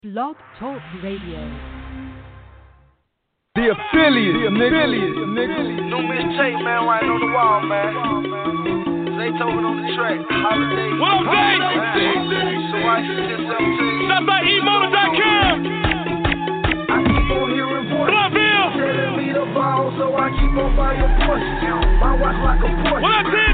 Blog Talk Radio. The affiliate, nigga. New mixtape, man, right on the wall, man. Zaytoven on the track. Holiday. What up, Zay? So I should just Stop by emoto.com. I keep on hearing voices Bloodville. telling me to ball, so I keep on buying Porsches. My watch like a Porsche. What up, Sid?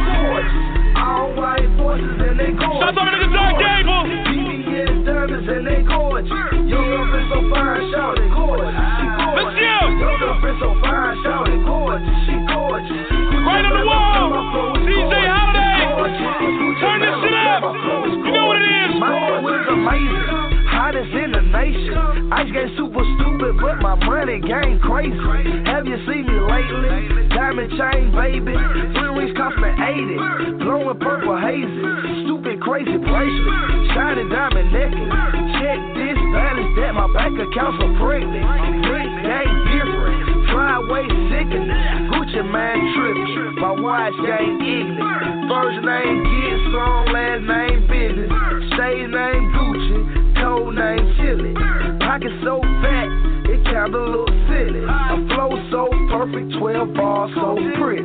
All white forces and they gorgeous. Stop by nigga John Gable. BBS diamonds and they gorgeous. Your girlfriend so fine, shout it, gorgeous. She gorgeous. Let's go. Your girlfriend so fine, shout it, gorgeous. She gorgeous. Right on the wall. DJ Holiday. Turn this shit up. You know what it is. My boy was amazing. Hottest in the nation. Ice game super stupid, but my money game crazy. Have you seen me lately? Diamond chain, baby. Three rings cost me 80. Blowing purple hazy. Stupid, crazy bracelet. Shiny diamond necklace. Check this balance that my bank account's so pregnant. Big game different. Flyway sickening. Gucci man tripping. My watch game ignorant. First name get strong, last name business. Stage name Gucci. Code name Chili. Pocket so fat, it count a little silly. A flow so perfect, 12 bars so pretty.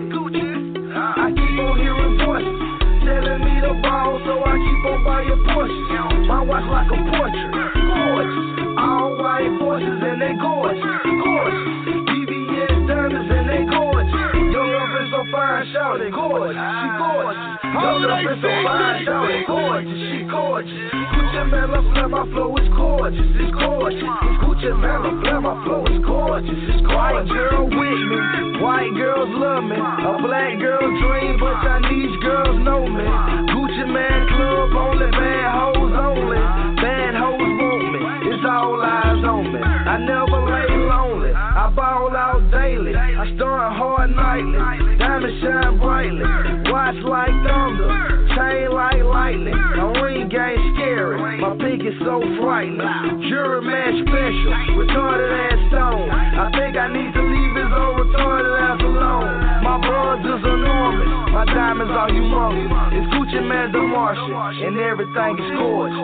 I keep on hearing voices telling me to ball, so I keep on buying Porsches. My watch like a portrait, gorgeous. All white forces and they gorgeous, gorgeous. BBS diamonds and they gorgeous. Your girlfriend so fine, shout it, gorgeous. She gorgeous. Your girlfriend so fine, shout it, gorgeous. She gorgeous. Gucci Mela, my flow is gorgeous, it's gorgeous. It's Gucci Mela, my flow is gorgeous, it's gorgeous. White girl with me, white girls love me. A black girl dream, but Chinese girls know me. Gucci Man Club, only bad hoes only. Bad hoes want me, it's all eyes on me. I never lay lonely, I ball out daily. I start hard nightly, diamond shine brightly. Watch like thunder, chain like lightning. My ring game scary, my pink is so frightening. Jury man special, retarded ass stone. I think I need to leave his old retarded ass alone. My bronze is enormous, my diamonds are humongous. It's Gucci Man the Martian, and everything is gorgeous.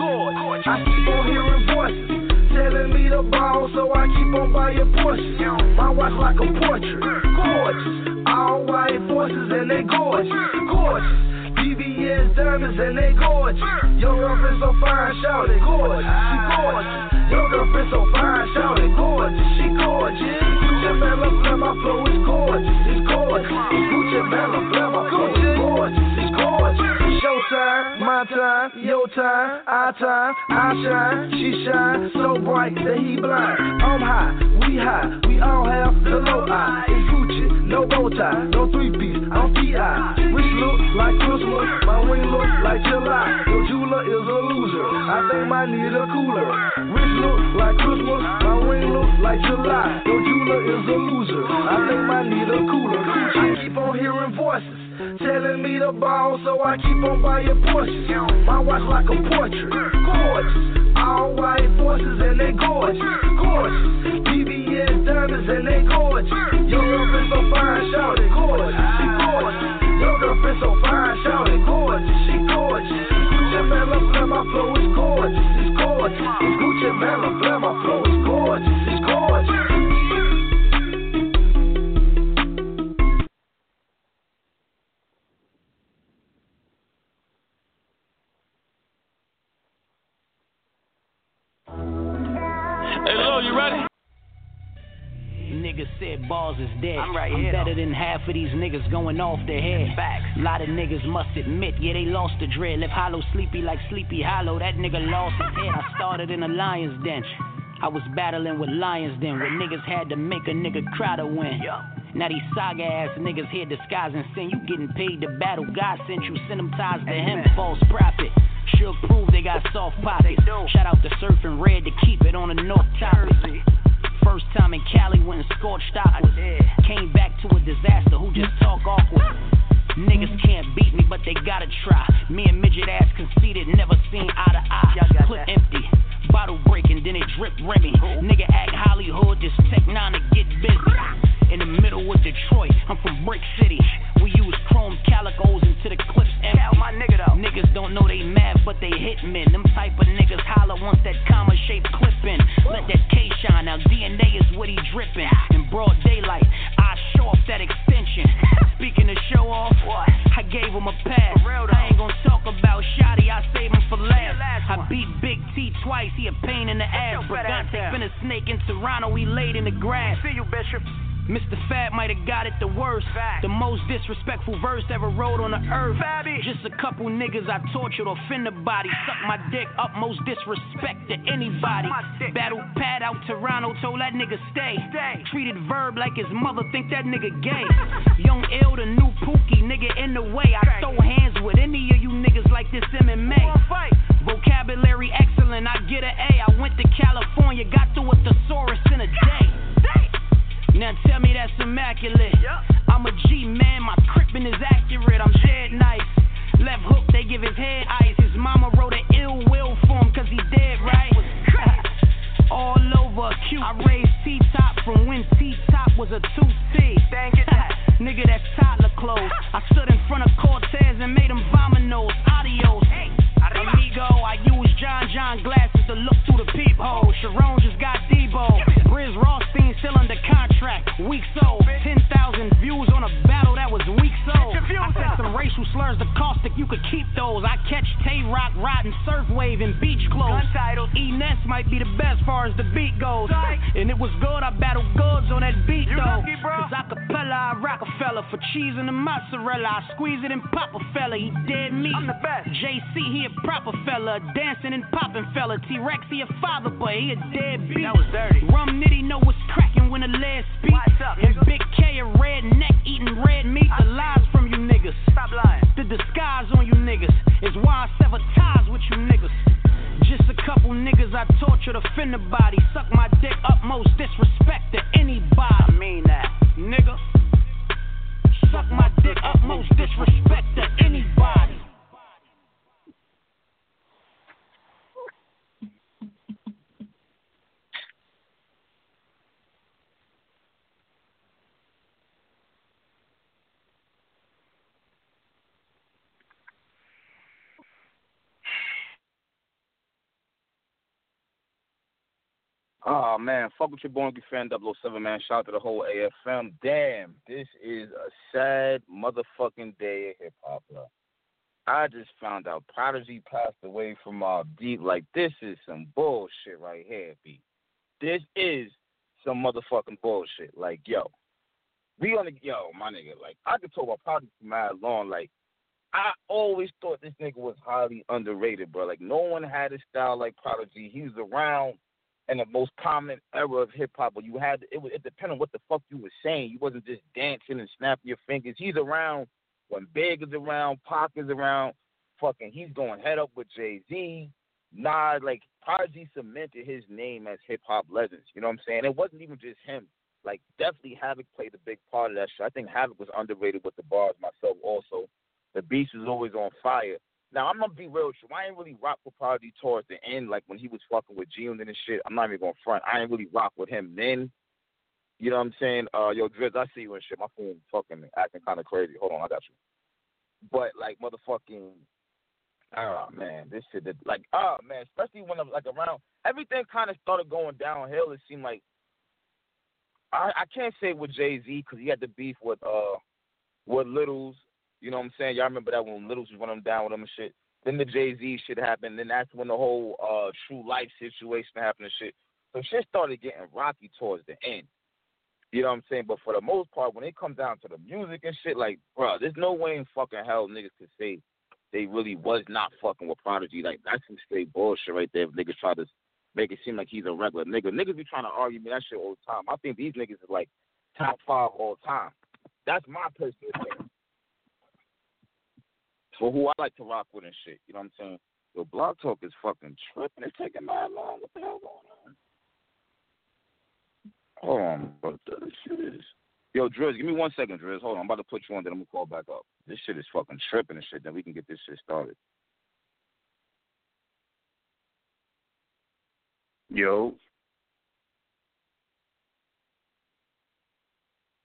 I keep on hearing voices telling me to ball, so I keep on buying Porsches. My watch like a portrait, gorgeous. All white forces and they gorgeous, gorgeous. BBS diamonds and they gorgeous. Your girlfriend so fine, shout it, gorgeous. She gorgeous. Your girlfriend so fine, shout it, gorgeous. She gorgeous. Gucci Mela, my flow is gorgeous, it's gorgeous. It's Gucci Mela, my flow is gorgeous, it's gorgeous. Showtime, my time, your time, our time. I shine, she shine, so bright that he blind. I'm high, we all have the low eye. It's Gucci, no bow tie, no three-piece, I'm T.I. Which look like Christmas, my ring look like July. Your jeweler is a loser, I think I need a cooler. Which look like Christmas, my ring look like July. Your jeweler is a loser, I think I need a cooler. I keep on hearing voices telling me to ball, so I keep on buying Porsches. My watch like a portrait, gorgeous. All white forces and they gorgeous, gorgeous. BBS diamonds and they gorgeous. Your girlfriend so fine, shout it, gorgeous. She gorgeous. Your girlfriend so fine, shout it, gorgeous. She gorgeous. Gucci Mela, my flow is gorgeous, it's gorgeous. It's Gucci Mela, my flow is gorgeous, it's gorgeous. Hey, Lil, you ready? Niggas said balls is dead. I'm right I'm here, better though. than half of these niggas going off their head. Facts. Lot of niggas must admit, yeah, they lost the dread. Left hollow sleepy like Sleepy Hollow. That nigga lost his head. I started in a lion's den. I was battling with lions then, where niggas had to make a nigga cry to win. Now these saga ass niggas here disguising sin. You getting paid to battle. God sent you, send them ties to him. False prophet. Should prove they got soft pockets. Shout out to Surfing Red to keep it on the North Topic. First time in Cali, went and scorched aquas. Came back to a disaster, who just talk awkward. Niggas can't beat me, but they gotta try. Me and midget ass conceited, never seen eye to eye. Put empty, bottle breaking, then it drip Remy. Nigga act Hollywood, this Tech 9 to get busy. in the middle of Detroit. I'm from Brick City. We use chrome calicos into the clips empty. My nigga though. Niggas don't know they mad, but they hitmen. Them type of niggas holler once that comma-shaped clip in. Let that K shine. Now DNA is what he drippin'. In broad daylight, I show off that extension. Speaking of show off, I gave him a pass. I ain't gonna talk about Shotty, I save him for last. I beat Big T twice, he a pain in the ass. Brigante been a snake in Toronto, we laid in the grass. See you, Bishop. Mr. Fab might have got it the worst. The most disrespectful verse ever wrote on the earth. Just a couple niggas I tortured or offend the body. Suck my dick, utmost disrespect to anybody. Battle pad out Toronto, told that nigga stay. Treated Verb like his mother, think that nigga gay. Young Ill, the new Pookie, nigga in the way. I throw hands with any of you niggas like this MMA. Vocabulary excellent, I get an A. I went to California, got through a thesaurus in a day. Now tell me that's immaculate. I'm a G, man, my crippin' is accurate. I'm dead nice. Left hook, they give his head ice. His mama wrote an ill will for him cause he dead, right? All over Q. I raised T-top from when T-top was a 2C. Nigga, that's toddler clothes. I stood in front of Cortez and made him vominos. Adios. Amigo, I use John glasses to look through the peephole. Sharon just got Debo. Briz Rothstein still under contract. Weak soul. 10,000 views on a battle that was weak soul. I said some racial slurs to caustic, you could keep those. I catch Tay-Rock riding surf wave in beach clothes. E-Ness might be the best far as the beat goes. And it was good, I battled goods on that beat though. Cause acapella, I Rockefeller. For cheese and the mozzarella, I squeeze it and pop a fella. He dead meat. I'm the best. JC, he a proper fella. Dancing and popping fella. T-Rex, he a father, but he a dead beat. That was dirty. Rum Nitty know what's cracking when the lead speak. And Big K a redneck eating red meat. The lies from you niggas. Stop lying. The disguise on you niggas is why I sever ties with you niggas. Just a couple niggas I tortured, offend the body. Suck my dick, utmost disrespect to anybody. I mean that, nigga. Suck my dick, utmost disrespect to anybody. Oh, man, fuck with your boy, fan 007, man. Shout out to the whole AFM. Damn, this is a sad motherfucking day of hip-hop, bro. I just found out Prodigy passed away from deep. Like, this is some bullshit right here, B. This is some motherfucking bullshit. Like, yo, my nigga, like, I could talk about Prodigy for mad long. Like, I always thought this nigga was highly underrated, bro. Like, no one had a style like Prodigy. He was around in the most prominent era of hip hop, where it depended on what the fuck you were saying. You wasn't just dancing and snapping your fingers. He's around when Big is around, Pac is around. Fucking, he's going head up with Jay-Z. Nas, like, Prodigy cemented his name as hip hop legends. You know what I'm saying? It wasn't even just him. Like, definitely Havoc played a big part of that shit. I think Havoc was underrated with the bars myself also. The beast was always on fire. Now, I'm going to be real with you. I ain't really rock with Prodigy towards the end, like when he was fucking with G-Unit and shit. I'm not even going to front. I ain't really rock with him then. You know what I'm saying? Yo, Drizz, I see you and shit. My phone fucking acting kind of crazy. Hold on, I got you. But, like, motherfucking, oh, man, this shit, like, oh, man, especially when I'm, like, around, everything kind of started going downhill. It seemed like, I can't say with Jay-Z because he had the beef with Littles. You know what I'm saying? Y'all remember that when Littles was running down with him and shit. Then the Jay-Z shit happened. Then that's when the whole True Life situation happened and shit. So shit started getting rocky towards the end. You know what I'm saying? But for the most part, when it comes down to the music and shit, like, bro, there's no way in fucking hell niggas could say they really was not fucking with Prodigy. Like, that's some straight bullshit right there if niggas try to make it seem like he's a regular nigga. Niggas be trying to argue me that shit all the time. I think these niggas is, like, top 5 all time. That's my personal opinion. For who I like to rock with and shit. You know what I'm saying? Yo, Blog Talk is fucking tripping. It's taking mad long. What the hell going on? Hold on, bro. This shit is... Yo, Drizz, give me 1 second, Drizz. Hold on. I'm about to put you on, then I'm going to call back up. This shit is fucking tripping and shit. Then we can get this shit started. Yo.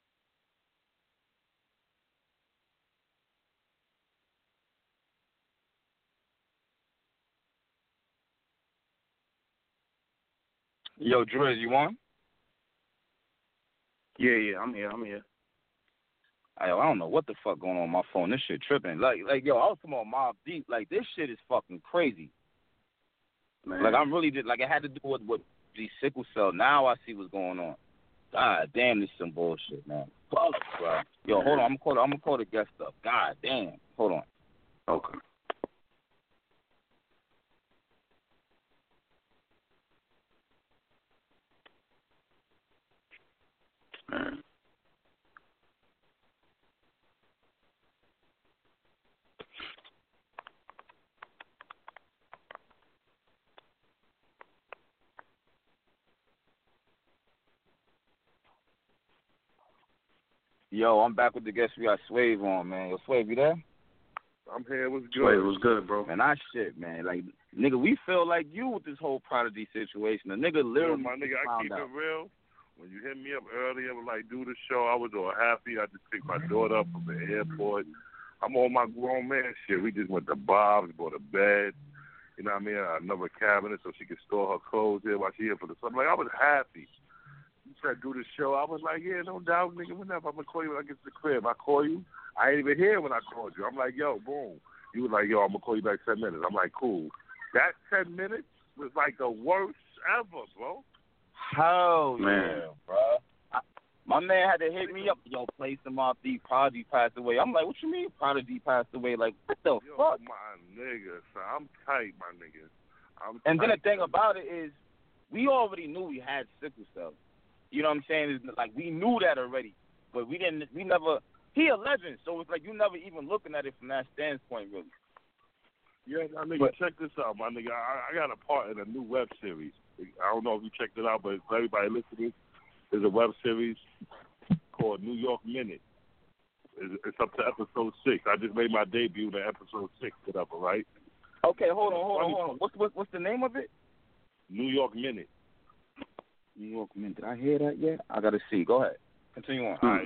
Yo, Driz, you on? Yeah, I'm here. I don't know what the fuck going on my phone. This shit tripping. Like, yo, I was talking about Mobb Deep. Like, this shit is fucking crazy. Man. Like, I'm really just, like, it had to do with the sickle cell. Now I see what's going on. God damn, this is some bullshit, man. Fuck, bro. Yo, hold on. I'm gonna call the guest up. God damn. Hold on. Okay. Man. Yo, I'm back with the guest. We got Swave on, man. Yo, Swave, you there? I'm here. What's good? Wait, it was good, bro. Man, shit, man. Like, nigga, we feel like you with this whole Prodigy situation. The nigga literally my nigga, I keep it real. When you hit me up earlier, like, do the show, I was all happy. I just picked my daughter up from the airport. I'm on my grown man shit. We just went to Bob's, bought a bed. You know what I mean? Another cabinet so she could store her clothes there while she here for the summer. Like, I was happy. You said do the show. I was like, yeah, no doubt, nigga. Whenever I'm going to call you when I get to the crib. I call you. I ain't even here when I called you. I'm like, yo, boom. You was like, yo, I'm going to call you back 10 minutes. I'm like, cool. That 10 minutes was like the worst ever, bro. Hell man. Yeah, bro. My man had to hit me up. Yo, play some Mobb Deep. Prodigy passed away. I'm like, what you mean Prodigy passed away? Like, what the fuck? My nigga, son. I'm tight, my nigga. And then the thing about it is, we already knew we had sickle cell. You know what I'm saying? It's like, we knew that already. But we never, he a legend, so it's like you never even looking at it from that standpoint, really. Yeah, my nigga, check this out, my nigga. I got a part in a new web series. I don't know if you checked it out, but for everybody listening, there's a web series called New York Minute. It's up to episode 6. I just made my debut in episode 6, whatever, right? Okay, hold on. What's the name of it? New York Minute. New York Minute. Did I hear that yet? I gotta see. Go ahead. Continue on. All right,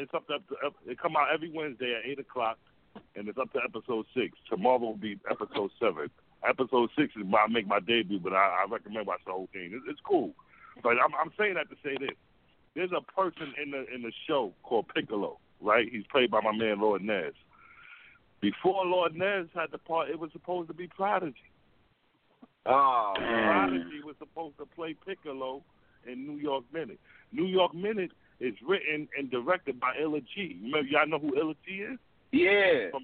it come out every Wednesday at 8:00, and it's up to episode 6. Tomorrow will be episode 7. Episode 6 is I make my debut, but I recommend watch the whole thing. It's cool. But I'm saying that to say this. There's a person in the show called Piccolo, right? He's played by my man Lord Nez. Before Lord Nez had the part, it was supposed to be Prodigy. Oh, Prodigy was supposed to play Piccolo in New York Minute. New York Minute is written and directed by Illa G. Remember, y'all know who Illa G is? Yeah. From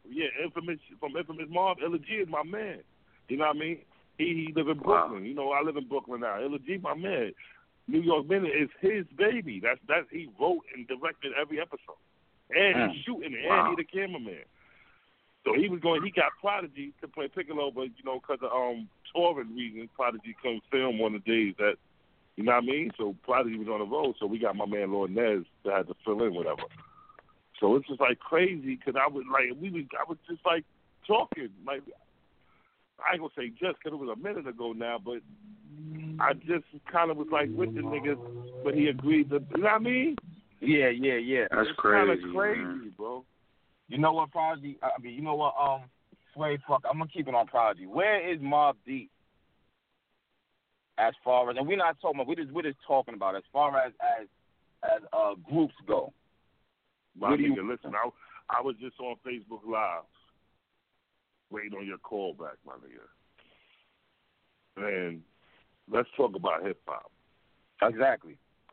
Infamous Mob. Illa G is my man. You know what I mean? He live in Brooklyn. Wow. You know, I live in Brooklyn now. Illa G, my man. New York Minute is his baby. That's he wrote and directed every episode, and he's shooting it, and he the cameraman. So he got Prodigy to play Piccolo, but you know, because of touring reasons, Prodigy couldn't film on the days that, you know what I mean. So Prodigy was on the road, so we got my man Lord Nez that had to fill in whatever. So it's just like crazy because I was just like talking like. I ain't gonna say just because it was a minute ago now, but I just kind of was like with the niggas, but he agreed to, you know what I mean? Yeah. That's it's crazy. It's kind of crazy, man. bro. You know what, Prodigy? You know what, Sway, fuck, I'm gonna keep it on Prodigy. Where is Mobb Deep? As far as, and we're not talking about, we're just talking about as far as groups go. My nigga, listen, I was just on Facebook Live. Waiting on your call back, my nigga. And let's talk about hip-hop. Exactly.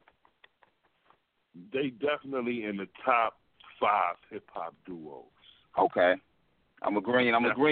They definitely in the top 5 hip-hop duos. Okay. I'm agreeing.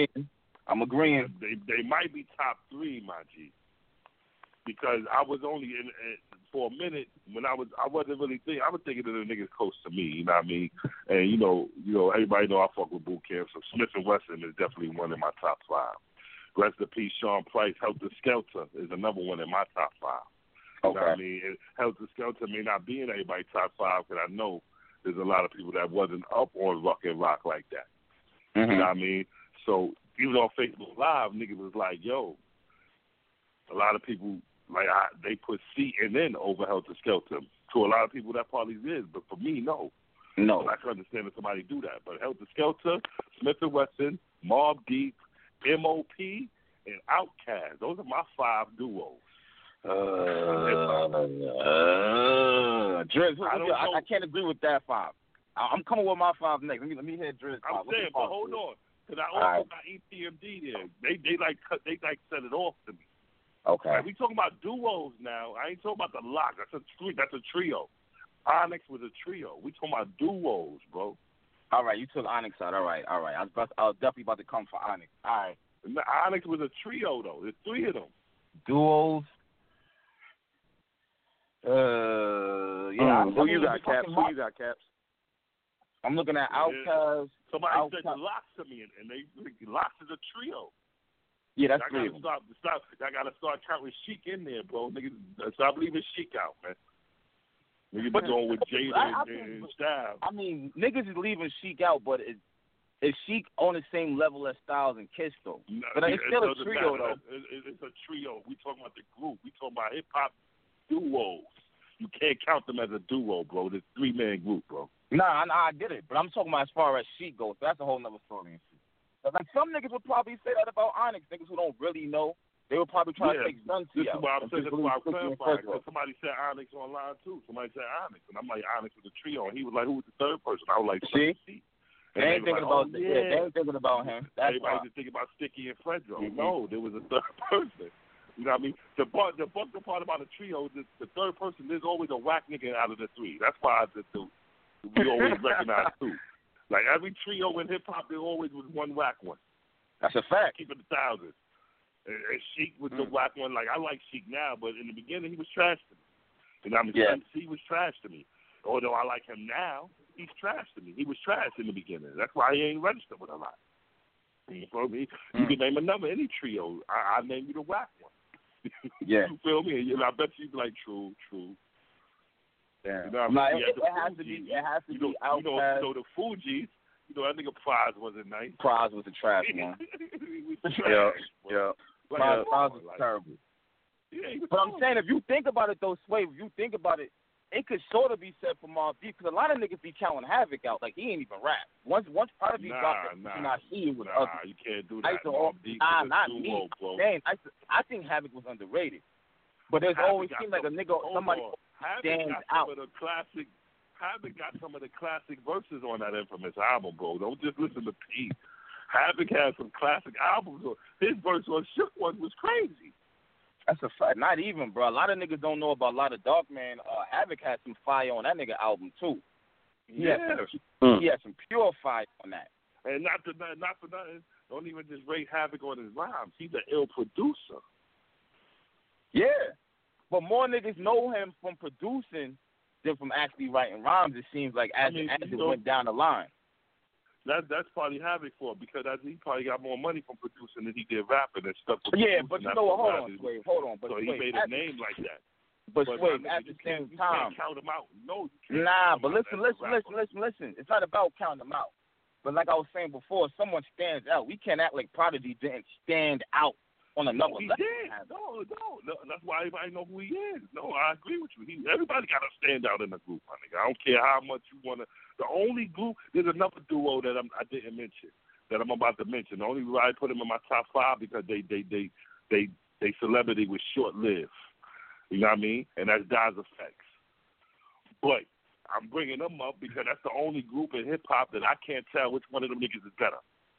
They might be top 3, my G. Because I was only in for a minute when I wasn't really thinking. I was thinking of the niggas close to me, you know what I mean? And you know, everybody know I fuck with Boot Camp, so Smith & Wesson is definitely one in my top 5. Rest in peace, Sean Price. Helter Skelter is another one in my top 5. You know what I mean? And Helter Skelter may not be in everybody's top 5 because I know there's a lot of people that wasn't up on rock and rock like that. Mm-hmm. You know what I mean? So even on Facebook Live, niggas was like, yo, a lot of people. Like, they put CNN over Helter Skelter. To a lot of people, that probably is. But for me, no. No. I can understand if somebody do that. But Helter Skelter, Smith & Wesson, Mobb Deep, M.O.P., and Outkast. Those are my 5 duos. Driz, I can't agree with that 5. I'm coming with my 5 next. Let me hear Driz 5. I'm saying, but hold on, because I also got EPMD there. They like set it off to me. Okay. Right, we talking about duos now. I ain't talking about the lock. That's a trio. Onyx was a trio. We talking about duos, bro. All right, you took Onyx out. All right. I was definitely about to come for Onyx. All right. Onyx was a trio, though. There's 3 of them. Duos. Who you got, Caps? I'm looking at Outkast. Somebody said the Locks to me, and they Locks is a trio. Yeah, that's I gotta start counting Sheik in there, bro. Niggas, stop leaving Sheik out, man. Niggas be going with Jada and Styles. I mean, niggas is leaving Sheik out, but is Sheik on the same level as Styles and Kiss, though? No, but it's still a trio, though. It's a trio. We talking about the group. We talking about hip hop duos. You can't count them as a duo, bro. It's a 3-man group, bro. Nah, I get it, but I'm talking about as far as Sheik goes. So that's a whole nother story. Like some niggas would probably say that about Onyx, niggas who don't really know. They would probably try to take Sun T out. This is why I'm clarifying. Somebody said Onyx online too. Somebody said Onyx, and I'm like, Onyx was a trio, and he was like, who was the third person? I was like, see? They ain't thinking about they ain't thinking about him. That's everybody just thinking about Sticky and Fredro. Mm-hmm. No, there was a third person. You know what I mean? The part about a trio, the third person, there's always a whack nigga out of the 3. That's why we always recognize 2. Like every trio in hip hop, there always was one whack one. That's a fact. Keep it 1,000. And Sheik was the whack one. Like I like Sheik now, but in the beginning he was trash to me. You know what I mean? Yeah. He was trash to me. Although I like him now, he's trash to me. He was trash in the beginning. That's why he ain't registered with a lot. You feel me? You can name any trio. I name you the whack one. Yeah. You feel me? And I bet you'd be like, true. Yeah. You know what I mean? It has to be Outkast. The Fugees, that nigga Prize wasn't nice. Prize was a trash one. Yeah. Prize was terrible. Yeah, but I'm saying, if you think about it, though, Sway, if you think about it, it could sort of be said for Mobb Deep, because a lot of niggas be counting Havoc out like he ain't even rap. Once Prodigy dropped it, was ugly. You can't do that. Not me. Man, I think Havoc was underrated. But there's always seemed like a nigga, somebody stands out. Havoc got some of the classic verses on that infamous album, bro. Don't just listen to Pete. Havoc has some classic albums. His verse on Shook One was crazy. That's a fact. Not even, bro. A lot of niggas don't know about a lot of Dark Man. Havoc had some fire on that nigga album too. He had some pure fire on that. And not for nothing. Don't even just rate Havoc on his rhymes. He's an ill producer. Yeah, but more niggas know him from producing than from actually writing rhymes. It seems like as it went down the line. That's probably Havoc for because he probably got more money from producing than he did rapping and stuff. Yeah, but you know what? Hold on. But so he made a name like that. But wait, at the same time, you can't count him out. No, you can't. Nah, but listen. It's not about counting them out. But like I was saying before, someone stands out. We can't act like Prodigy didn't stand out on another level. Did. No. That's why everybody know who he is. No, I agree with you. Everybody got to stand out in the group, my nigga. I don't care how much you want to. The only group, there's another duo that I didn't mention, that I'm about to mention. The only reason I put them in my top 5 because they celebrity was short-lived. You know what I mean? And that's Daz Effects. But I'm bringing them up because that's the only group in hip-hop that I can't tell which one of them niggas is better.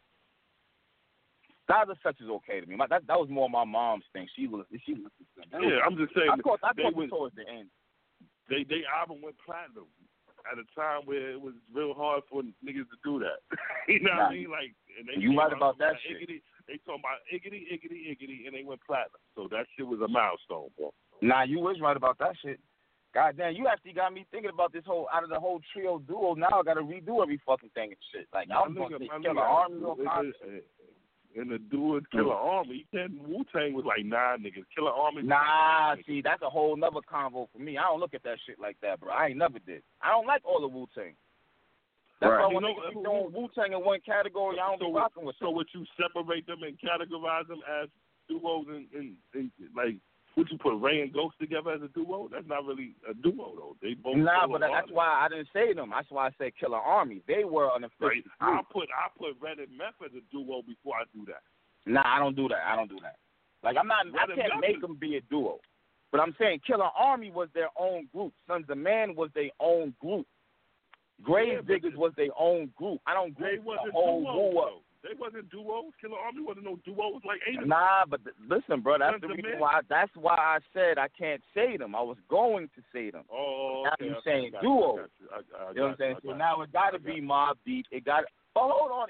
Daz Effects is okay to me. That was more my mom's thing. She was. Yeah, I'm just saying. I caught towards the end. They album went platinum at a time where it was real hard for niggas to do that. You know what I mean? Like, and they you right about that shit. Iggity, they talking about Iggity, and they went platinum. So that shit was a milestone, bro. Nah, you was right about that shit. Goddamn, you actually got me thinking about this whole out of the whole trio duo. Now I got to redo every fucking thing and shit. Like I'm gonna say Killer Army or and the duo Killer Army, Wu-Tang was like 9 niggas. Killer Army. Nah, see, that's a whole nother convo for me. I don't look at that shit like that, bro. I ain't never did. I don't like all the Wu-Tang. That's why when niggas be throwing Wu-Tang in one category, I don't be rocking with them. So would you separate them and categorize them as duos and like, would you put Ray and Ghost together as a duo? That's not really a duo, though. They both. Nah, but that's why I didn't say them. That's why I said Killer Army. They were an official. Right. I put Red and Meth as a duo before I do that. Nah, I don't do that. Like I can't make them be a duo. But I'm saying Killer Army was their own group. Sons of Man was their own group. Grave Diggers was their own group. I don't group the whole war. They wasn't duos. Killer Army wasn't no duos like 8 of them. Nah, but listen, bro, that's the reason why. That's why I said I can't say them. I was going to say them. Oh, now okay. You're saying duos. You know what I'm saying? So now it got to be Mobb Deep. It got. But hold on,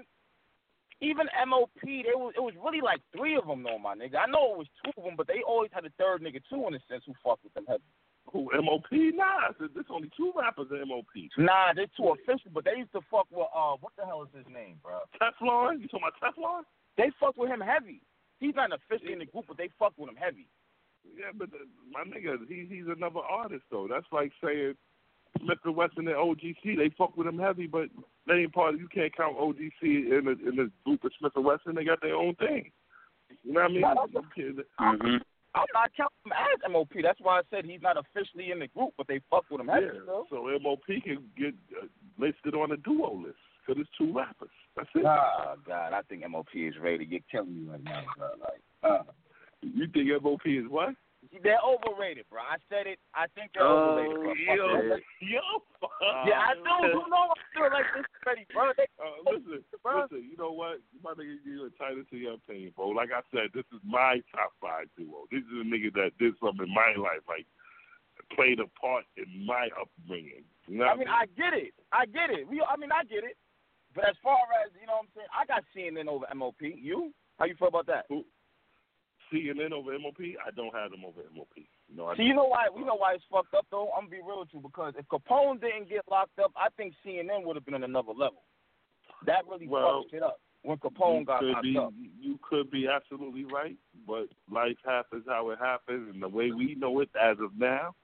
even MOP, it was really like 3 of them, though, my nigga. I know it was 2 of them, but they always had a third nigga too, in a sense, who fucked with them heavy. Who, MOP? Nah, there's only 2 rappers in MOP. Nah, they're 2 official, but they used to fuck with what the hell is his name, bro? Teflon? You talking about Teflon? They fuck with him heavy. He's not officially in the group, but they fuck with him heavy. Yeah, but my nigga, he's another artist though. That's like saying Smith & Wesson and OGC. They fuck with him heavy, but they ain't part of. You can't count OGC in the group of Smith & Wesson. They got their own thing. You know what I mean? I'm not counting him as MOP. That's why I said he's not officially in the group, but they fuck with him heavy. Yeah, so MOP can get listed on a duo list because it's 2 rappers. That's it. Oh, God, I think MOP is ready to get killing you right now, bro. Like, you think MOP is what? They're overrated, bro. I said it. I think they're overrated. Bro. Yeah, I do. You know I feel like this already, bro. Listen. You know what? My nigga, you're entitled to your opinion, bro. Like I said, this is my top 5 duo. This is a nigga that did something in my life, like played a part in my upbringing. You know I mean, I get it. I get it. I get it. But as far as, you know what I'm saying, I got CNN over MOP. You? How you feel about that? Who? CNN over MOP? I don't have them over MOP. No, I See, you know why it's fucked up, though? I'm going to be real with you, because if Capone didn't get locked up, I think CNN would have been on another level. That really fucked shit up when Capone got locked up. You could be absolutely right, but life happens how it happens, and the way we know it as of now,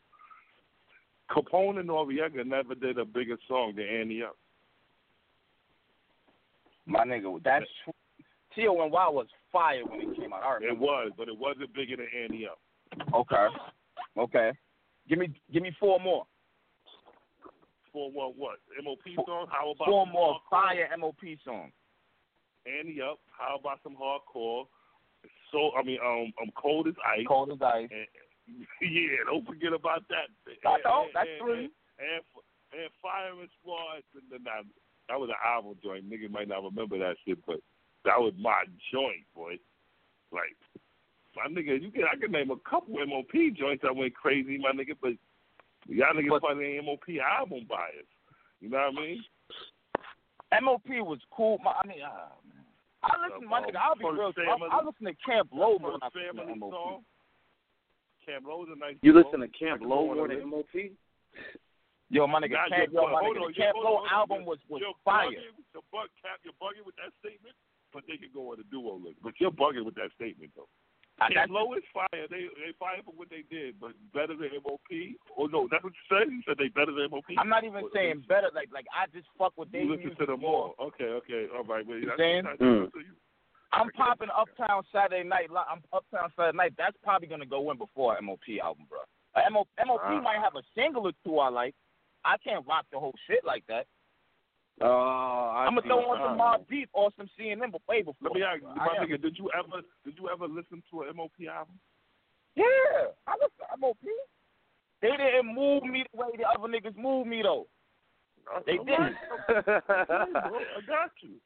Capone and Noriega never did a bigger song than Annie Up. My nigga, that's true. T.O.N.Y. was fire when it came out. It was, but it wasn't bigger than Annie Up. Okay. Give me 4 more. 4 more what? MOP song? How about 4 more fire MOP songs? Annie Up. How about some hardcore? So Cold as Ice. Cold as Ice. And, yeah, don't forget about that. That's 3. And Firing Squad. That was an album joint. Niggas might not remember that shit, but that was my joint, boy. Like, my nigga, I can name a couple MOP joints that went crazy, my nigga, but y'all niggas probably ain't MOP album buyers. You know what I mean? MOP was cool. Man. I listen, my nigga, I'll be real. I listen to Camp Low when I listen to MOP. Song. Camp Low's a nice You listen to Camp Low more than MOP? Yo, my nigga, Camp Low album was fire. You're bugging with that statement, but they can go on a duo list. But you're bugging with that statement, though. Camp Low is fire. They fire for what they did, but better than MOP? Oh, no, that's what you said? You said they better than MOP? I'm not even saying better. Like I just fuck with their music. You listen to them more. Okay, all right. Well, you saying? I'm popping Uptown Saturday Night. That's probably going to go in before MOP album, bro. MOP might have a single or 2 I like. I can't rock the whole shit like that. I'm gonna throw on some Mobb Deep or some CNN way before. Let me ask you, my nigga, did you ever listen to an MOP album? Yeah, I listened to MOP. They didn't move me the way the other niggas moved me though. They didn't. I got you.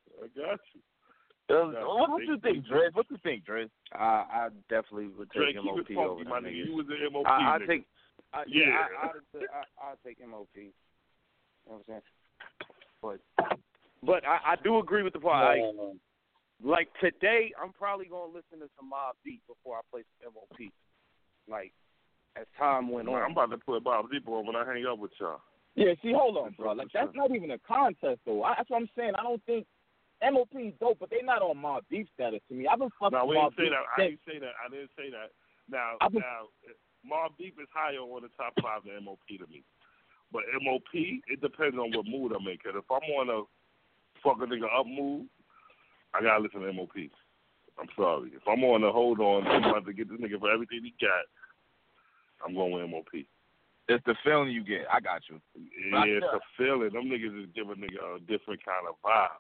What you think, Drez? What you think, Drez? I definitely would take MOP over my nigga. You was an MOP I nigga. take. I'll take MOP. You know what I'm saying? But I do agree with the part. Like today, I'm probably gonna listen to some Mobb Deep before I play some MOP. Like as time went on, I'm about to put Mobb Deep on when I hang up with y'all. Yeah, see, hold on, bro. Like that's not even a contest, though. That's what I'm saying. I don't think MOP is dope, but they're not on Mobb Deep status to me. I've been fucking. No, we didn't say that. I didn't say that. Now, Mobb Deep is higher on the top 5 than MOP to me. But MOP, it depends on what mood I'm in. Because if I'm on a fuck a nigga up mood, I gotta listen to MOP. I'm sorry. If I'm on a hold on, I'm about to get this nigga for everything he got, I'm going with MOP. It's the feeling you get. I got you. Yeah, it's a feeling. Them niggas is giving nigga a different kind of vibe.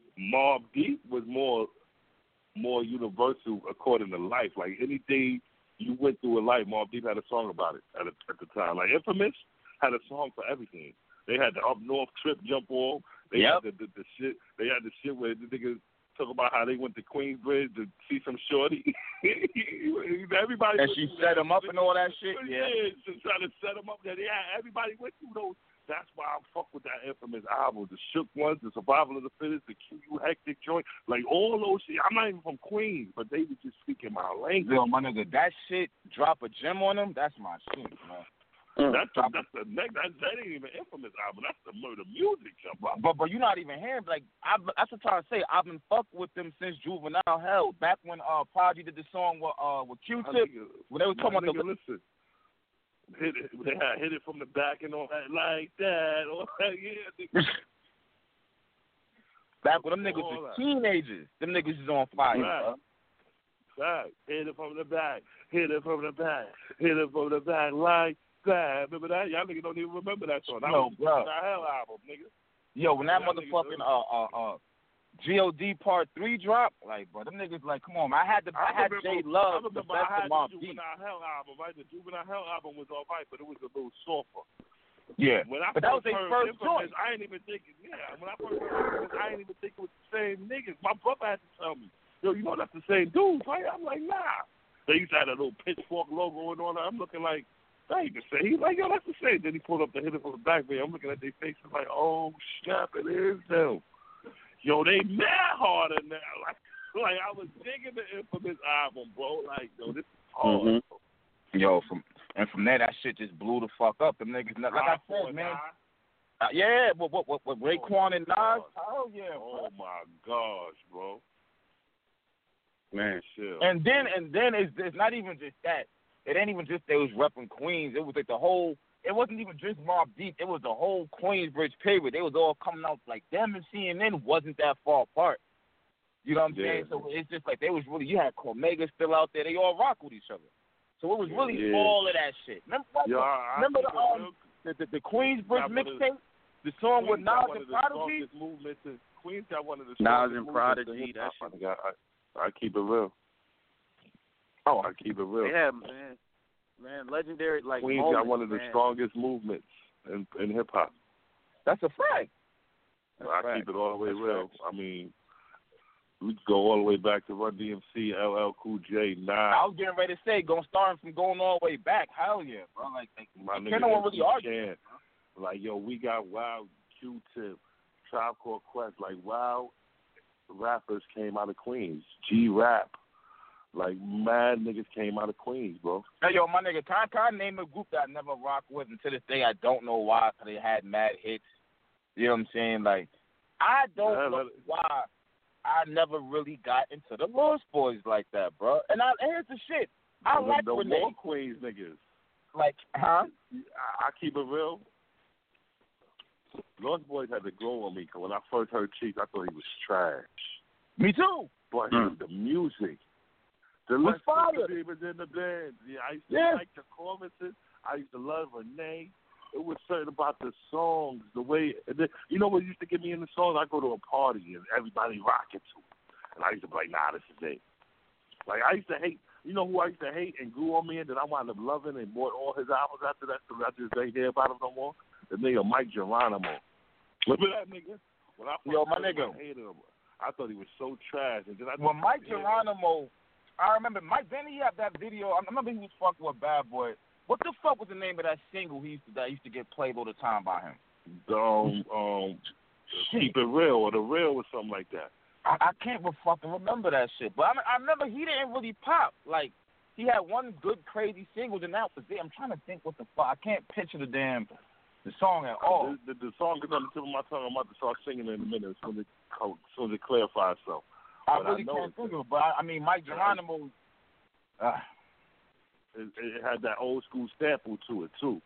Mobb Deep was more universal according to life. Like anything you went through a life. Mobb Deep had a song about it at the time. Like Infamous had a song for everything. They had the Up North trip jump off. They had the shit. They had the shit where the niggas talk about how they went to Queensbridge to see some shorty. Everybody. And she set him up and all that shit. Yeah, she tried to set him up. Yeah, everybody went through those. That's why I fuck with that Infamous album. The Shook Ones, the Survival of the Fittest, the QU Hectic joint, like all those shit. I'm not even from Queens, but they were just speaking my language. Yo, my nigga, that shit, drop a gem on them, that's my shit, man. That's the next. That ain't even Infamous album. That's the murder music jump up. But you're not even hearing like that's what I'm trying to say. I've been fucked with them since Juvenile Hell. Back when Prodigy did the song with Q-Tip, when they were talking about the listen. Hit it from the back and all that like that. All that, yeah. Back when them niggas were teenagers, them niggas is on fire. Right. Hit it from the back. Hit it from the back. Hit it from the back like that. Remember that? Y'all niggas don't even remember that song. That was the Hell album, nigga. Yo, when that motherfucking G.O.D. Part 3 dropped, like, bro, them niggas like, come on, I had J Love, the best of Mobb Deep. The Juvenile Hell album, right? The Juvenile Hell album was all right, but it was a little softer. Yeah, but that was their first choice. I ain't even thinking. Yeah, when I first heard Infamous, I ain't even thinking it was the same niggas. My brother had to tell me, yo, you know that's the same dude, right? I'm like, nah. They used to have a little pitchfork logo and all that. I'm looking like, that ain't the same. He's like, yo, that's the same. Then he pulled up the hit it from the back there. I'm looking at their faces like, oh, snap, it is them. Yo, they mad harder now. Like I was digging the Infamous album, bro. Like, yo, this is hard. Mm-hmm. Yo, from there, that shit just blew the fuck up. Them niggas, like I said, man. Yeah, what Raekwon and Nas? Oh yeah. Bro. Oh my gosh, bro. Man, shit. And then it's not even just that. It ain't even just they was repping Queens. It was like the whole. It wasn't even just Mobb Deep. It was the whole Queensbridge period. They was all coming out like them and CNN wasn't that far apart. You know what I'm saying? So it's just like they was really. You had Cormega still out there. They all rock with each other. So it was really all of that shit. Remember the Queensbridge mixtape, the song with Nas and Prodigy. Queens got one of the Nas and Prodigy. That shit. I keep it real. Oh, I keep it real. Yeah, man, legendary. Like Queens got one of the strongest movements in hip hop. That's a fact. I keep it all the way real. I mean, we could go all the way back to Run DMC, LL Cool J, Nas. I was getting ready to say, starting from going all the way back. Hell yeah, bro. Like my nigga, no one really arguing. Like, yo, we got Wild, Q-Tip, Tribe Called Quest. Like, Wild rappers came out of Queens. G-Rap. Like, mad niggas came out of Queens, bro. Hey, yo, my nigga, can I name a group that I never rock with, and to this day I don't know why, because they had mad hits. You know what I'm saying? Like, I don't know why I never really got into the Lost Boys like that, bro. And here's the shit. I like Renee. More Queens niggas. Like, huh? I keep it real. Lost Boys had to grow on me, because when I first heard Chief, I thought he was trash. Me too. But the music. The demons in the band. Yeah, I used to like the choruses. I used to love Renee. It was certain about the songs, the way. You know what used to get me in the songs? I go to a party and everybody rocking to it. And I used to be like, nah, this is it. Like, I used to hate. You know who I used to hate and grew on me and that I wound up loving and bought all his albums after that because I just ain't hear about him no more? The nigga Mike Geronimo. Remember that nigga? When I my nigga. I hated him. I thought he was so trash. And then Mike Geronimo... I remember Mike. Then he had that video. I remember he was fucking with Bad Boy. What the fuck was the name of that single that used to get played all the time by him? Keep It Real or The Real or something like that. I can't fucking remember that shit. But I remember he didn't really pop. Like he had one good crazy single, and that was it. I'm trying to think what the fuck. I can't picture the song at all. The song is on the tip of my tongue. I'm about to start singing in a minute as soon as it clarifies itself. I really can't think of it, but I mean, Mike Geronimo. It had that old school sample to it too.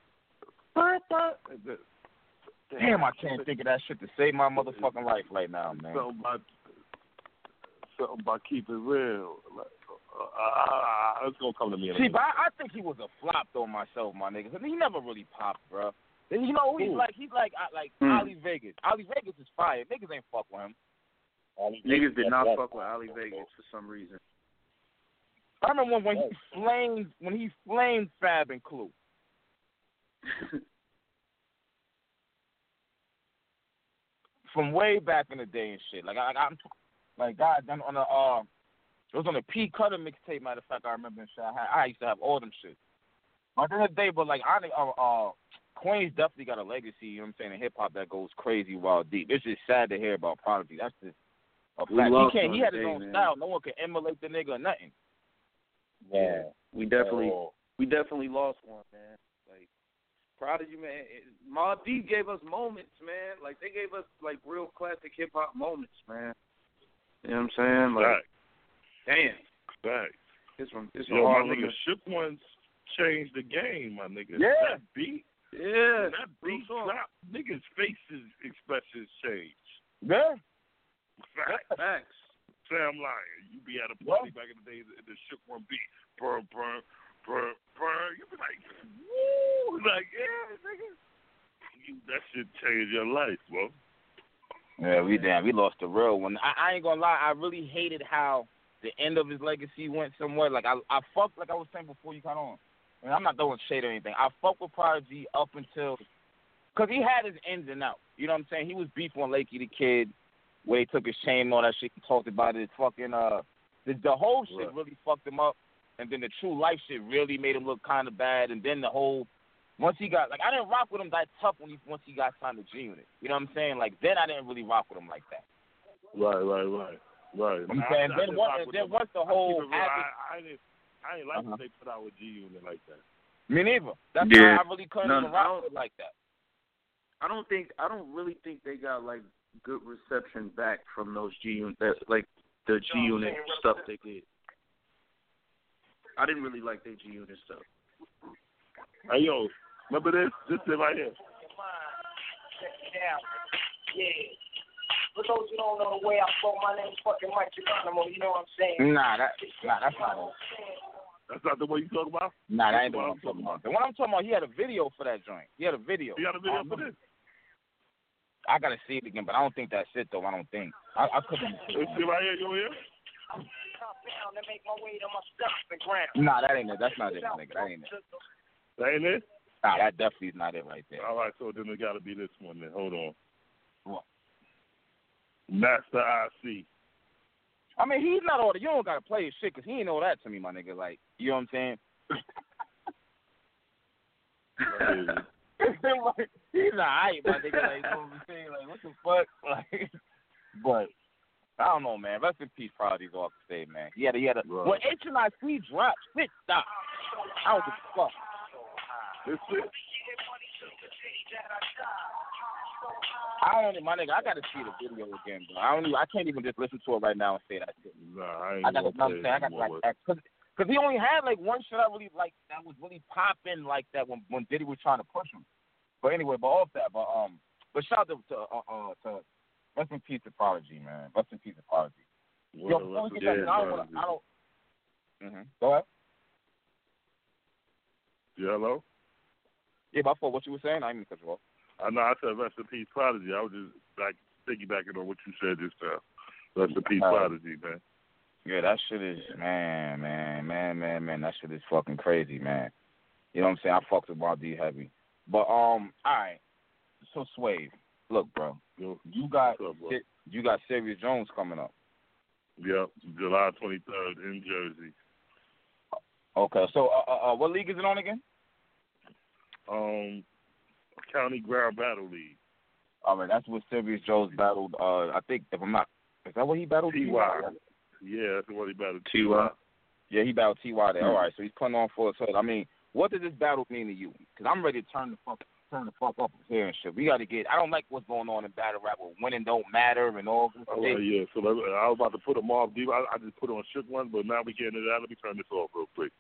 Damn, I can't think of that shit to save my motherfucking life right now, man. Something about Keep It Real. It's gonna come to me. See, but I think he was a flop though myself, my nigga. He never really popped, bro. You know, he's like Ali Vegas. Ali Vegas is fire. Niggas ain't fuck with him. Niggas did not fuck with Ali Vegas for some reason. I remember when he flamed Fab and Clue. From way back in the day and shit. Like I'm like God done on it was on a P Cutter mixtape, matter of fact, I remember and shit. I used to have all them shit. But in the day, but like Queens definitely got a legacy, you know what I'm saying, in hip hop that goes crazy wild deep. It's just sad to hear about Prodigy. That's just a fact. He had his own style. No one could emulate the nigga or nothing. Yeah. We definitely lost one, man. Like Prodigy, man. Mobb Deep gave us moments, man. Like they gave us like real classic hip hop moments, man. You know what I'm saying? Like damn. Right. It's from my nigga Shook Ones changed the game, my nigga. Yeah. That beat. Yeah. That beat drop, niggas' faces expressions change. Yeah. Facts. Sam Lyon, you be at a party back in the days and the Shook One beat, burn. You be like, woo, like yeah, nigga. That shit changed your life, bro. Yeah, we lost the real one. I ain't gonna lie, I really hated how the end of his legacy went somewhere. Like I fucked, like I was saying before you got on. And I'm not throwing shade or anything. I fucked with Prodigy up until, because he had his ins and outs. You know what I'm saying? He was beef on Lakey the Kid, where he took his chain and all that shit. He talked about it. Fucking, the whole shit really fucked him up. And then the True Life shit really made him look kind of bad. And then the whole, once he got, like, I didn't rock with him that tough once he got signed to G Unit. You know what I'm saying? Like, then I didn't really rock with him like that. Right. I'm saying, then once the whole I ain't like what they put out with G Unit like that. Me neither. That's why I really couldn't even rock with it like that. I don't really think they got like good reception back from those G Unit, like the G Unit stuff they did. I didn't really like their G Unit stuff. Hey yo, remember this? This shit right here. Yeah. For those who don't know the way I spoke, my name's fucking Mike Geronimo, you know what I'm saying? Nah, that's not it. That's not the one you talking about? Nah, that ain't the one I'm talking about. The one I'm talking about, he had a video for that joint. He had a video. He had a video for this? I gotta see it again, but I don't think that's it though. I don't think. I couldn't. This shit right here, you hear? Nah, that ain't it. That's not it, nigga. That ain't it. That ain't it? Nah, that definitely is not it right there. All right, so then it gotta be this one then. Hold on. What? Master IC. I mean, he's not all the. You don't gotta play his shit because he ain't know that to me, my nigga. Like, you know what I'm saying? Like, he's alright, my nigga. Like, you know what I'm saying? Like, what the fuck? Like, but I don't know, man. Rest in peace, Prodigy's off the stage, man. He had a. When HNIC dropped, shit stopped. I don't give a fuck. This shit. My nigga, I gotta see the video again, bro. I can't even just listen to it right now and say that shit. Nah, I ain't I got to like that because he only had like one shit I really like that was really popping like that when Diddy was trying to push him. But anyway, but shout out to rest in peace to Prodigy, man. Rest in peace to Prodigy. Yo, before we get back, I don't. Go ahead. Yeah, hello. Yeah, but I thought what you were saying. I didn't mean to cut you off. I know I said rest in peace, Prodigy. I was just like piggybacking on what you said just now. Rest in peace, Prodigy, man. Yeah, that shit is man. That shit is fucking crazy, man. You know what I'm saying? I fucked with Mobb Deep heavy. But all right. So Swave, look, bro. You got Serious Jones coming up. Yep, July 23rd in Jersey. Okay, so what league is it on again? County Ground Battle League. All right, that's what Serious Jones battled. I think if I'm not, is that what he battled? T.Y. Yeah, that's what he battled. T.Y. Yeah, he battled T.Y. there. All right, so he's putting on for us. I mean, what does this battle mean to you? Because I'm ready to turn the fuck up here and shit. We got to get. I don't like what's going on in battle rap where winning don't matter and all this shit. Yeah. So I was about to put a Mobb Deep. I just put on Shook One, but now we getting into that. Let me turn this off real quick.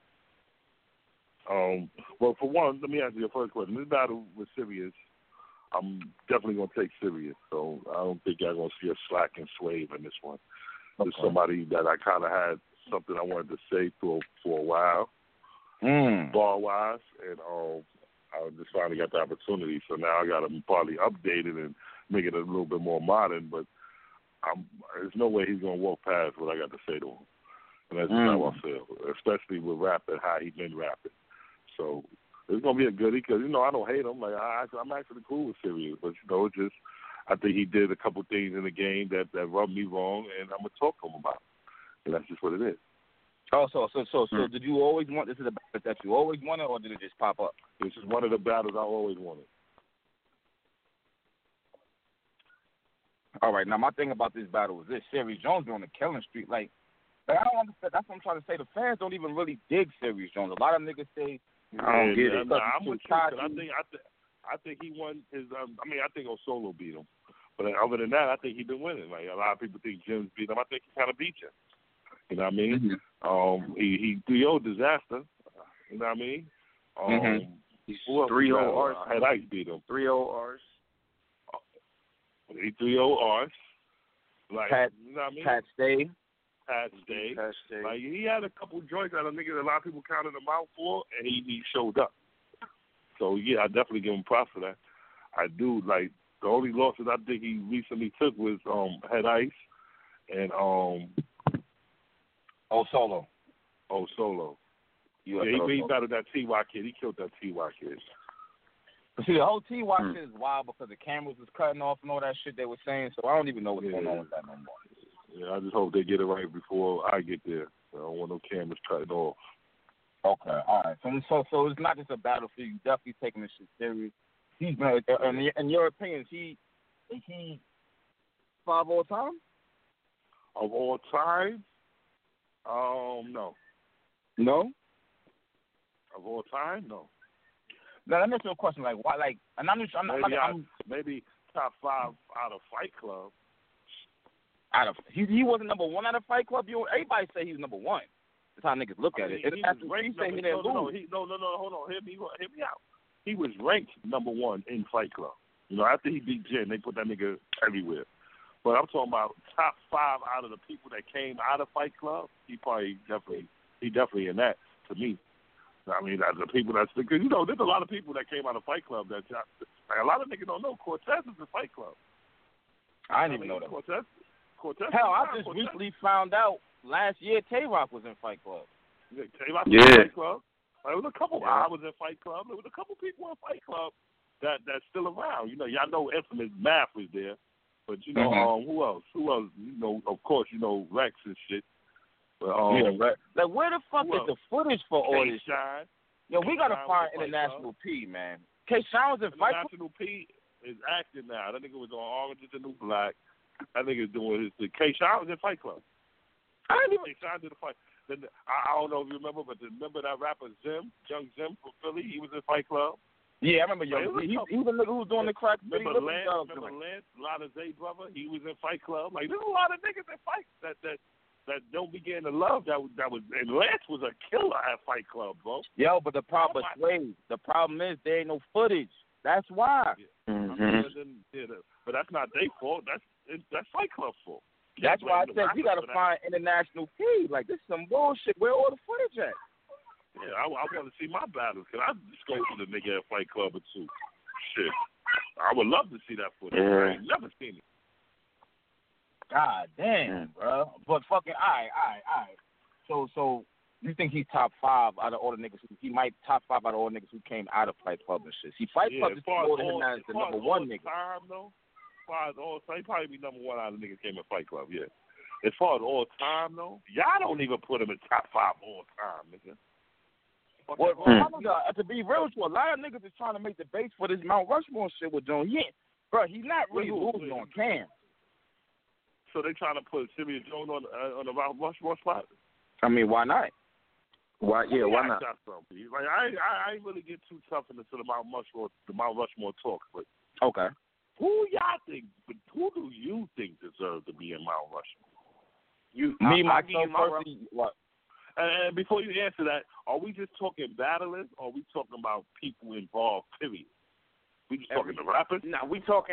Well, for one, let me answer your first question. This battle was Serious. I'm definitely going to take Serious, so I don't think y'all going to see a slack and Swave in this one. Okay. There's somebody that I kind of had something I wanted to say for a while, bar-wise, and I just finally got the opportunity, so now I got to probably update it and make it a little bit more modern, but there's no way he's going to walk past what I got to say to him. And that's just how I feel, especially with rapping, how he been rapping. So it's gonna be a goodie because I don't hate him. Like I'm actually cool with Sirius, but just I think he did a couple things in the game that rubbed me wrong, and I'm gonna talk to him about it. And that's just what it is. Oh, so did you always want this? Is a battle that you always wanted, or did it just pop up? This is one of the battles I always wanted. All right, now my thing about this battle is this: Sirius Jones on the killing streak. Like I don't understand. That's what I'm trying to say. The fans don't even really dig Sirius Jones. A lot of niggas say, I don't get it. I'm with you. I think he won his. I think Osolo beat him, but other than that, I think he's been winning. Like a lot of people think Jim's beat him. I think he kind of beat Jim. You know what I mean? Mm-hmm. He 3-0 disaster. You know what I mean? He's 3-0 Ars. Had Ice beat him. 3-0 Ars. He 3-0 Ars. Like, Pat, you know what I mean? Pat Stay. Like he had a couple joints that a lot of people counted him out for, and he showed up. So yeah, I definitely give him props for that. I do. Like the only losses I think he recently took was Head Ice and Osolo. Yeah, he battled that T.Y. kid. He killed that T.Y. kid. See, the whole T.Y. shit is wild because the cameras was cutting off and all that shit they were saying. So I don't even know what's going on with that no more. Yeah, I just hope they get it right before I get there. I don't want no cameras cutting off. Okay, all right. So it's not just a battle for you. Definitely taking this shit serious. He's been, in your opinion, is he 5 all time? Of all time? No. No? Of all time? No. Now let me ask you a question. Like why? Like, and maybe top 5 out of Fight Club. He wasn't number 1 out of Fight Club. Everybody say he was number 1. That's how niggas look at it. Hold on. Hear me out. He was ranked number 1 in Fight Club. After he beat Jen, they put that nigga everywhere. But I'm talking about top 5 out of the people that came out of Fight Club. He definitely in that to me. I mean, the people that's because there's a lot of people that came out of Fight Club that like a lot of niggas don't know Cortez is in Fight Club. I didn't even know that. Cortez. Hell, I just recently found out last year Tay-Rock was in Fight Club. Yeah, Tay-Rock was in Fight Club. There was a couple. I was in Fight Club. There was a couple people in Fight Club that's still around. Y'all know Infamous Math was there, but who else? Of course, Rex and shit. But, Rex. Like, where the fuck is the footage for all this? K-Shine. Yo, we gotta find International P, man. K-Shine was in Fight Club. International P is acting now. That nigga was on Orange is the New Black. That nigga's doing his. K-Shine was in Fight Club. K-Shine did a fight. I don't know if you remember, but remember that rapper Zim, Young Zim from Philly? He was in Fight Club. Yeah, I remember Young Zim. He was the nigga who was doing the crack. Remember Lance, Lana Zay brother? He was in Fight Club. Like, there's a lot of niggas in Fight that don't be getting the love that was and Lance was a killer at Fight Club, bro. Yo, but the problem is there ain't no footage. That's why. Yeah. Mm-hmm. But that's not their fault. That's Fight Club's fault. That's why I said we gotta find International P. Like, this is some bullshit. Where all the footage at? Yeah, I want to see my battles. Can I just go to the nigga at Fight Club or 2? Shit, I would love to see that footage. I ain't never seen it. God damn, bro. But fucking, all right. So you think he's top 5 out of all the niggas? He might top 5 out of all niggas who came out of Fight Club and shit. See, Fight Club is more than him as the number 1 nigga. As far as all time, he probably be number 1 out of the niggas came in Fight Club. Yeah. As far as all time though, y'all don't even put him in top 5 all time, nigga. Well, to be real with you, a lot of niggas is trying to make the base for this Mount Rushmore shit with John. He's not really losing on Cam. So they trying to put Sirius Jones on the Mount Rushmore spot? I mean, why not? Why not? Like I ain't really get too tough into the Mount Rushmore talk, but okay. Who do you think deserves to be in Mount Rushmore? Myself personally. What? And before you answer that, are we just talking battlers, or are we talking about people involved? Period. We just talking the rappers. No, we talking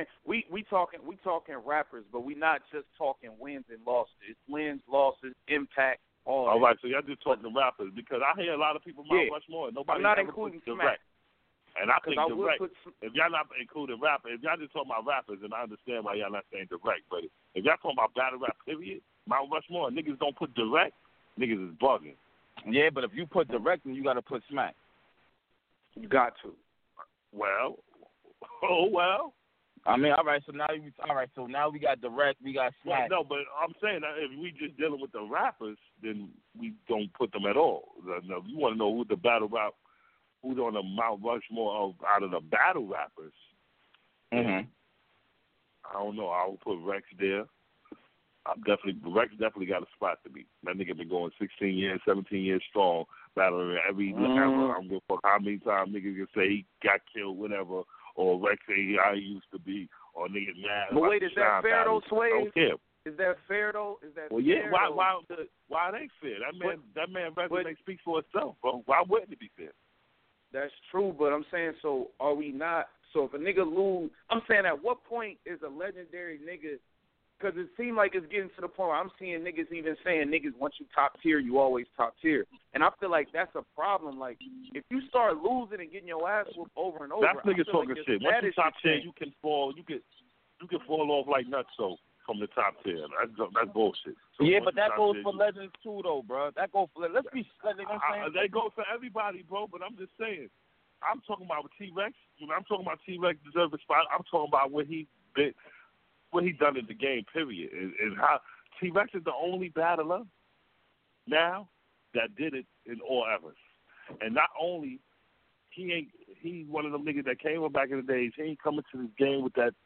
rappers, but we not just talking wins and losses. It's wins, losses, impact. All right, so y'all just talking rappers because I hear a lot of people Mount Rushmore and nobody not ever including puts direct. And I think direct. If y'all not including rappers, if y'all just talking about rappers, then I understand why y'all not saying direct. But if y'all talking about battle rap, period, Mount Rushmore, niggas don't put direct. niggas is bugging. Yeah, but if you put direct, then you got to put smack. You got to. Well, oh well. I mean, all right. So now we got direct, we got smack. Well, no, but I'm saying that if we just dealing with the rappers, then we don't put them at all. Now, if you want to know who the battle rap, who's on the Mount Rushmore of out of the battle rappers? Mm-hmm. I don't know. I would put Rex there. Rex definitely got a spot to be. That nigga been going 16 years, 17 years strong, battling every level. I don't give a fuck how many times niggas can say he got killed, whatever, or Rex say how he used to be, or niggas mad. But wait, is that fair though, Sway? I don't care. Is that fair though? Is that well, yeah. Fair, Why it ain't fair? That man resume speaks for itself, bro. Why wouldn't it be fair? That's true, but I'm saying, so are we not? So if a nigga lose, I'm saying at what point is a legendary nigga? Because it seems like it's getting to the point where I'm seeing niggas even saying, niggas, once you top tier, you always top tier. And I feel like that's a problem. Like, if you start losing and getting your ass whooped over and over, that's niggas talking like shit. Once you top tier, you can fall off like nuts, so from the top tier. That's bullshit. So yeah, but that goes for legends too, though, bro. That goes for, let's be, you know what I'm saying? That goes for everybody, bro, but I'm just saying. I'm talking about T-Rex. When I'm talking about T-Rex deserve a spot, I'm talking about what he done in the game, period. And how T-Rex is the only battler now that did it in all eras. And not only he one of them niggas that came up back in the days, he ain't coming to this game with that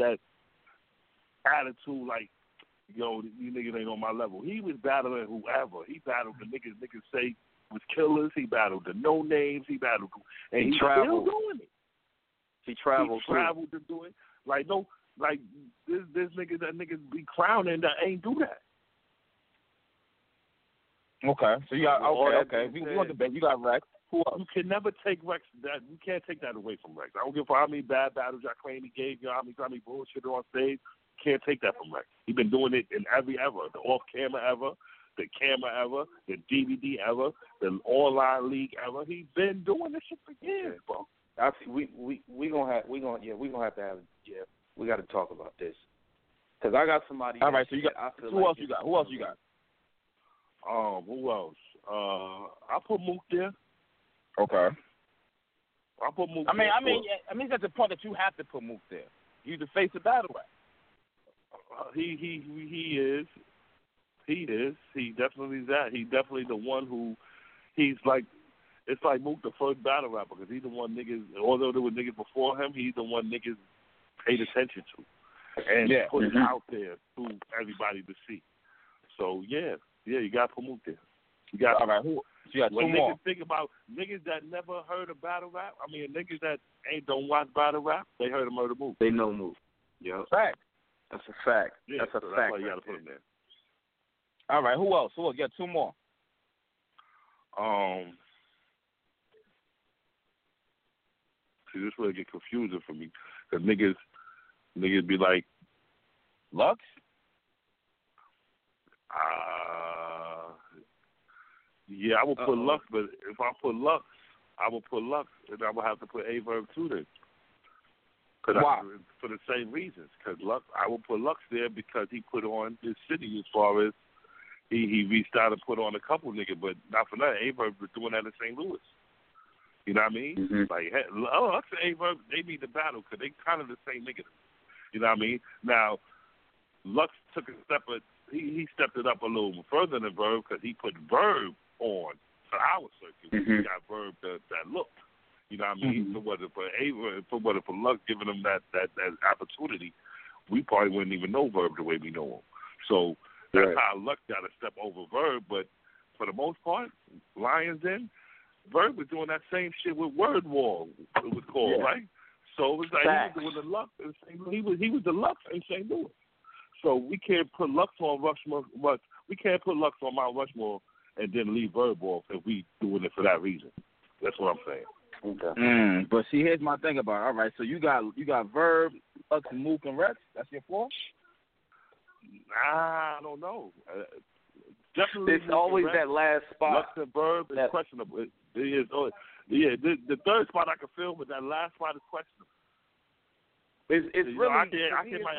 attitude like, yo, you niggas ain't on my level. He was battling whoever. He battled the niggas say was killers. He battled the no names. He battled, and he's still doing it. He traveled to do it. Like this nigga that niggas be crowning that ain't do that. Okay, so you got okay. We want the bet. You got Rex. Who else? You can never take Rex. You can't take that away from Rex. I don't give a fuck how many bad battles y'all claim he gave you, how many bullshit on stage. You can't take that from Rex. He been doing it in every era, the off camera ever, the camera ever, the DVD ever, the online league ever. He's been doing this shit for years, bro. I see. We gonna have to have. Yeah, we got to talk about this because I got somebody. All right, so you got. Who else you got? Who else? Who else? I put Mook there. Okay. I put Mook. I mean, that's the point that you have to put Mook there. You the face of battle rap. He is. He is. He definitely is that. He's definitely the one who. He's like. It's like Mook, the first battle rapper, because he's the one niggas. Although there were niggas before him, he's the one niggas paid attention to and put it out there to everybody to see. So yeah, you got to put Mook there. You got all right. Who? So you got when two niggas more. Think about niggas that never heard of battle rap. I mean, niggas that don't watch battle rap, they heard of Murder Mook. They know Mook. Yeah, fact. That's a fact. Yeah, that's a so fact. That's why you got to put him there. All right. Who else? You got two more. See, this will get confusing for me because niggas be like, Lux. Yeah, I would put Lux, but if I put Lux, I would put Lux, and I would have to put Averb too then. Why? For the same reasons. Because Lux, I would put Lux there because he put on this city as far as he reached out and put on a couple niggas, but not for nothing. Averb was doing that in St. Louis. You know what I mean? Mm-hmm. Like, Lux and Averb, they need the battle because they kind of the same niggas. You know what I mean? Now, Lux took a step, he stepped it up a little further than Verb because he put Verb on for our circuit. Mm-hmm. He got Verb that look. You know what I mean? Mm-hmm. For Lux giving him that opportunity, we probably wouldn't even know Verb the way we know him. So that's how Lux got to step over Verb. But for the most part, Lions Den, Verb was doing that same shit with Word Wall, it was called, right? So it was like he was doing the Lux in St. Louis. He was the Lux in St. Louis. So we can't put Lux on Rushmore. We can't put Lux on Mount Rushmore and then leave Verb off if we doing it for that reason. That's what I'm saying. Okay. But see, here's my thing about it. All right, so you got Verb, Lux, Mook, and Rex. That's your four? I don't know. Definitely, it's always that last spot. Lux and Verb is questionable. It is. The third spot I can feel, but that last spot is questionable. It's really.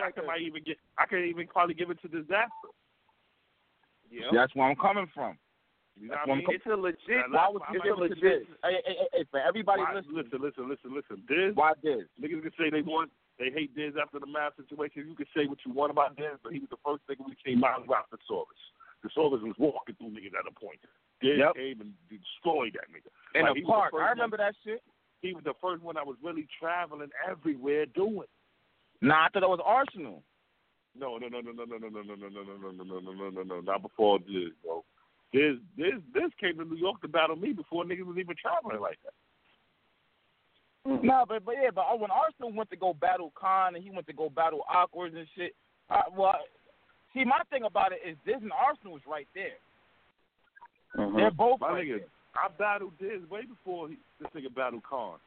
I can't even probably give it to Disaster. Yeah. That's where I'm coming from. You know what I mean? It's a legit. Why would you give it to Diz? Hey, for everybody listen. Diz. Why Diz? Niggas can say they hate Diz after the math situation. You can say what you want about Diz, but he was the first nigga we seen miles out Thesaurus. Thesaurus was walking through niggas at a point. Diz came and destroyed that nigga. In the park. I remember that shit. He was the first one that was really traveling everywhere doing. Nah, I thought it was Arsenal. No. Not before Diz, bro. Diz came to New York to battle me before niggas was even traveling like that. No, but when Arsenal went to go battle Khan and he went to go battle Awkwards and shit, see, my thing about it is Diz and Arsenal is right there. Mm-hmm. They're both my right nigga, there. I battled Diz way before this nigga battled Khan.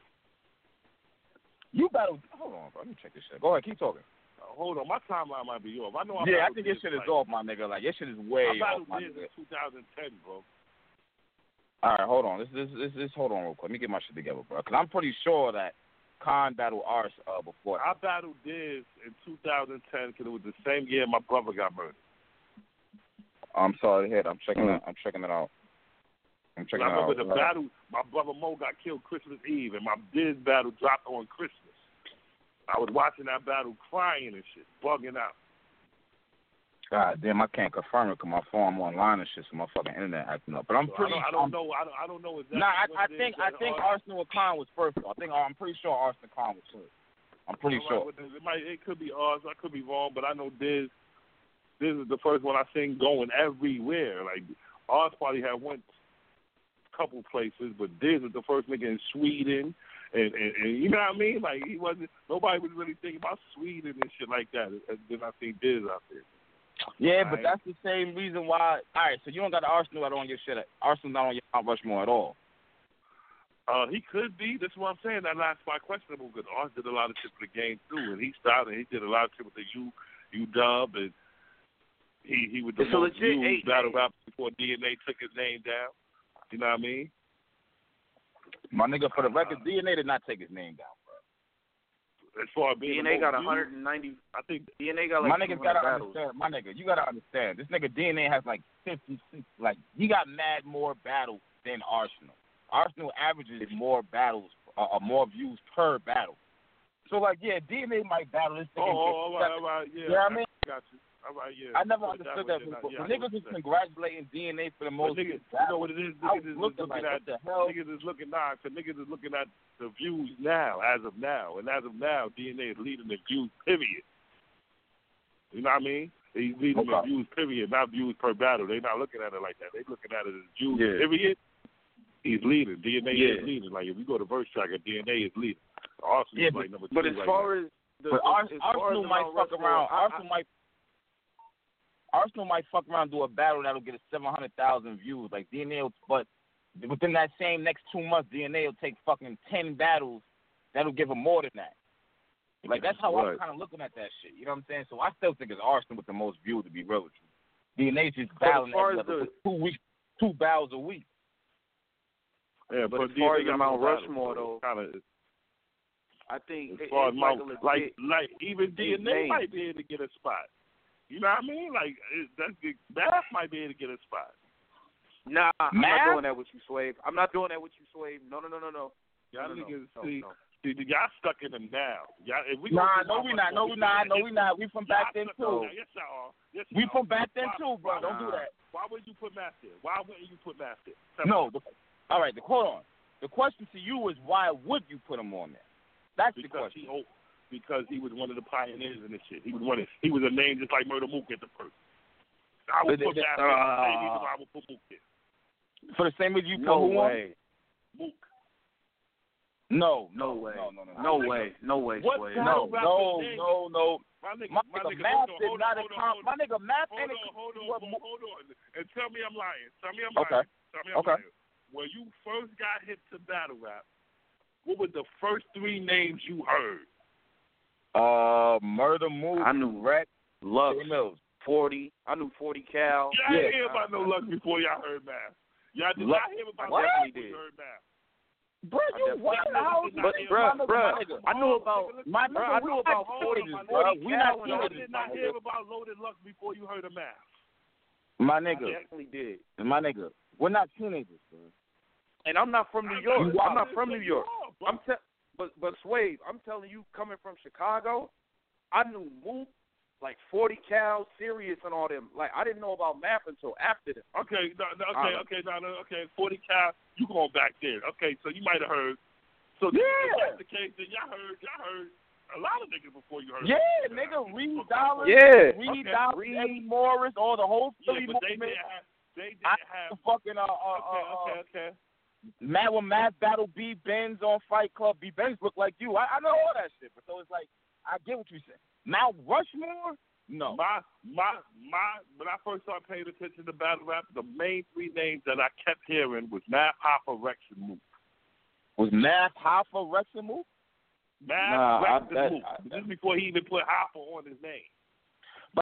You battled. Hold on, bro. Let me check this shit. Go ahead, keep talking. Hold on, my timeline might be off. I know. I think your shit is off, my nigga. Like your shit is way off, my nigga. In 2010, bro. All right, hold on. This hold on real quick. Let me get my shit together, bro. Because I'm pretty sure that Khan battled Ars before. I battled Diz in 2010 because it was the same year my brother got murdered. I'm sorry to hear that. I'm checking it out. I remember the battle. My brother Mo got killed Christmas Eve, and my Diz battle dropped on Christmas. I was watching that battle, crying and shit, bugging out. God damn, I can't confirm it because my phone I'm online and shit, so my fucking internet acting up. But I'm pretty. I don't know exactly. Nah, I think Arsenal and Khan was first. I'm pretty sure Arsenal and Khan was first. I'm pretty sure. It could be ours. I could be wrong, but I know Diz is the first one I seen going everywhere. Like ours probably had went a couple places, but Diz was the first nigga in Sweden. And you know what I mean? Like nobody was really thinking about Sweden and shit like that. And then I see Diz out there. Yeah, but that's the same reason why. All right, so you don't got the Arsenal on your shit. Arsenal not on your Mount Rushmore at all. He could be. That's what I'm saying. That last spot questionable because Ars did a lot of shit for the game too, and he started. He did a lot of shit with the UW, and he was the most used battle rap before DNA took his name down. You know what I mean? My nigga, for the record, DNA did not take his name down, bro. As far as being DNA got 190. I think DNA got like my niggas gotta battles. understand. My nigga, you gotta understand. This nigga DNA has like 56. Like he got mad more battles than Arsenal. Arsenal averages more battles, more views per battle. So like, yeah, DNA might battle this thing. All right, yeah. You know what I mean? Got you. All right, yeah. I never understood that before. The niggas was congratulating DNA for the most. Niggas, you know what it is? Niggas is looking at the views now, as of now, and as of now, DNA is leading the views. Period. You know what I mean? He's leading the views. Period. Not views per battle. They're not looking at it like that. They're looking at it as views. Yeah. Period. He's leading. DNA is leading. Like if we go to verse tracker, DNA is leading. Arsenal is like number 2. But as far as Arsenal might fuck around. Arsenal might fuck around and do a battle that'll get 700,000 views. Like DNA, but within that same next 2 months, DNA will take fucking 10 battles that'll give him more than that. Like that's how I'm kind of looking at that shit. You know what I'm saying? So I still think it's Arsenal with the most views, to be real with you. DNA's just battling for 2 weeks, 2 battles a week. Yeah, but as far as Mount Rushmore, though, I think as far as like even DNA might be able to get a spot. You know what I mean? Like Math might be able to get a spot. Nah, I'm not doing that with you, Swave. I'm not doing that with you, Swave. No. Y'all niggas see, y'all stuck in them now. Y'all, if we no, we not. We from back then too. Yes, y'all are. We from back then too, bro. Don't do that. Why would you put Math there? Why wouldn't you put Math there? No. All right, hold on. The question to you is why would you put him on there? That's the question. Because he was one of the pioneers in this shit. He was a name just like Murder Mook at the first. I would put Math there. I would put Mook there. For the same reason you put No way. Mook. No way. No way. What Swave. No. My nigga Math is not a my nigga Math ain't hold on. And tell me I'm lying. Okay. When you first got hit to battle rap, what were the first 3 names you heard? Murder Mook. I knew Rex, Lux, 40. I knew 40 Cal. Y'all didn't hear about no Lux before y'all heard Math. Y'all did not hear about what? Lux before you heard Math. Bro, you what? But bruh, I knew about 40. Y'all did not hear about Loaded Lux before you heard of Math. My nigga. I definitely did. My nigga. We're not teenagers, bro. And I'm not from New York. I'm not from New York. But Swave, I'm telling you, coming from Chicago, I knew Mook, like 40 Cal, Sirius, and all them. Like, I didn't know about Math until after them. Okay, 40 Cal, you going back there. Okay, so you might have heard. So if that's the case, then y'all heard a lot of niggas before you heard. Yeah, nigga, Reed Dollars, Yeah. Dollars, Eddie Morris, all the whole Philly but movement. they didn't have fucking okay. Matt when Matt battle B Benz on Fight Club. B Benz look like you. I know all that shit, but so it's like I get what you saying. Mount Rushmore? No. My when I first started paying attention to battle rap, the main three names that I kept hearing was Math, Hoffa, Rex, and Mook. Was Math, Hoffa, Rex, and Mook? Math, Rex, and Mook. This is before he even put Hoffa on his name. But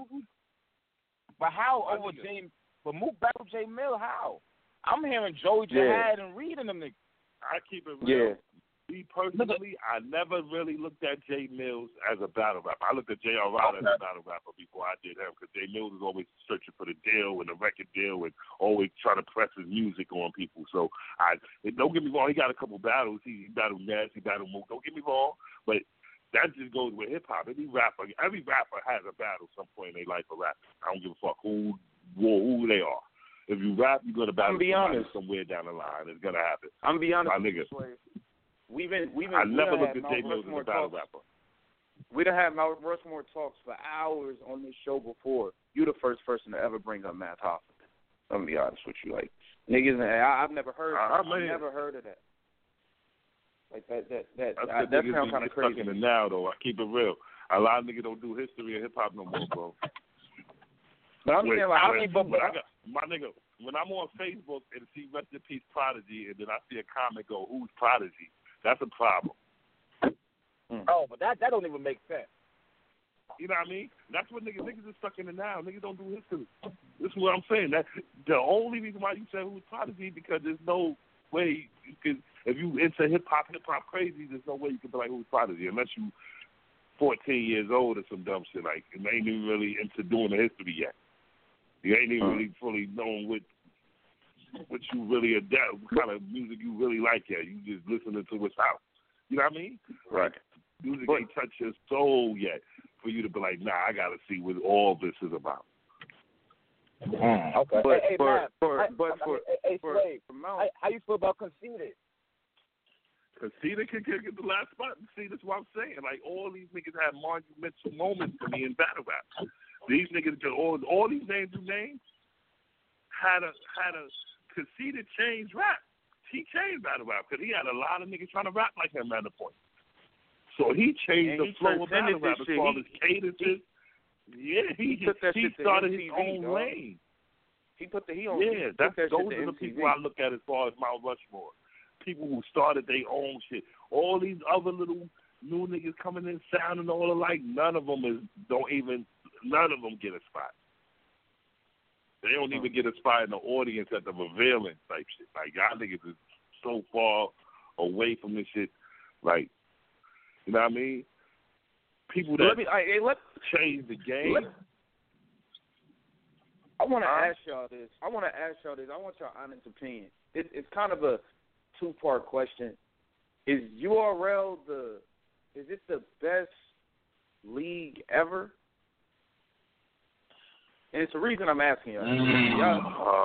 how over J? But Mook battle J Mill? How? I'm hearing Joey Jihad and reading them niggas. I keep it real. Me personally, I never really looked at Jay Mills as a battle rapper. I looked at J.R. Ryder as a battle rapper before I did him, because Jay Mills was always searching for the deal and the record deal and always trying to press his music on people. So don't get me wrong, he got a couple battles. He battled Ness, he battled Mook. Don't get me wrong, but that just goes with hip hop. Every rapper has a battle some point in their life of rap. I don't give a fuck who they are. If you rap, you're gonna battle somewhere down the line. It's gonna happen. I'm be honest, my nigga. I never looked at Jay Mills as a battle rapper. We done had Mount Rushmore talks for hours on this show before. You the first person to ever bring up Matt Hoffa. I'm gonna be honest with you, like niggas. I've never heard. I've never heard of that. Like that sounds kind of crazy. Stuck in it now, though. I keep it real. A lot of niggas don't do history in hip hop no more, bro. But I'm saying, like, my nigga, when I'm on Facebook and see Rest in Peace Prodigy, and then I see a comment go, "Who's Prodigy?" That's a problem. Oh, but that don't even make sense. You know what I mean? That's what niggas are stuck in it now. Niggas don't do history. This is what I'm saying. That the only reason why you say who's Prodigy, because there's no way you can. If you into hip hop crazy, there's no way you can be like who's Prodigy unless you 14 years old or some dumb shit like, and ain't even really into doing the history yet. You ain't even really fully knowing what you really adapt, what kind of music you really like yet. You just listening to what's out. You know what I mean? Right. Music ain't touched your soul yet for you to be like, nah, I got to see what all this is about. Okay. But how you feel about Conceited? Conceited can get the last spot. See, that's what I'm saying. Like, all these niggas have monumental moments to me in battle rap. These niggas, all these names you named, had a Conceited changed rap. He changed battle rap because he had a lot of niggas trying to rap like him at the point. So he changed the flow of battle rap as far as cadences. He started his own lane. He put the on. Yeah, those are the people I look at as far as Mount Rushmore. People who started their own shit. All these other little new niggas coming in sounding all alike. None of them get a spot. They don't even get a spot in the audience at the revealing type shit. Like, y'all niggas is so far away from this shit. Like, you know what I mean? People that let's change the game. I want to ask y'all this. I want your honest opinion. It's kind of a two-part question. Is URL is it the best league ever? And it's the reason I'm asking you. You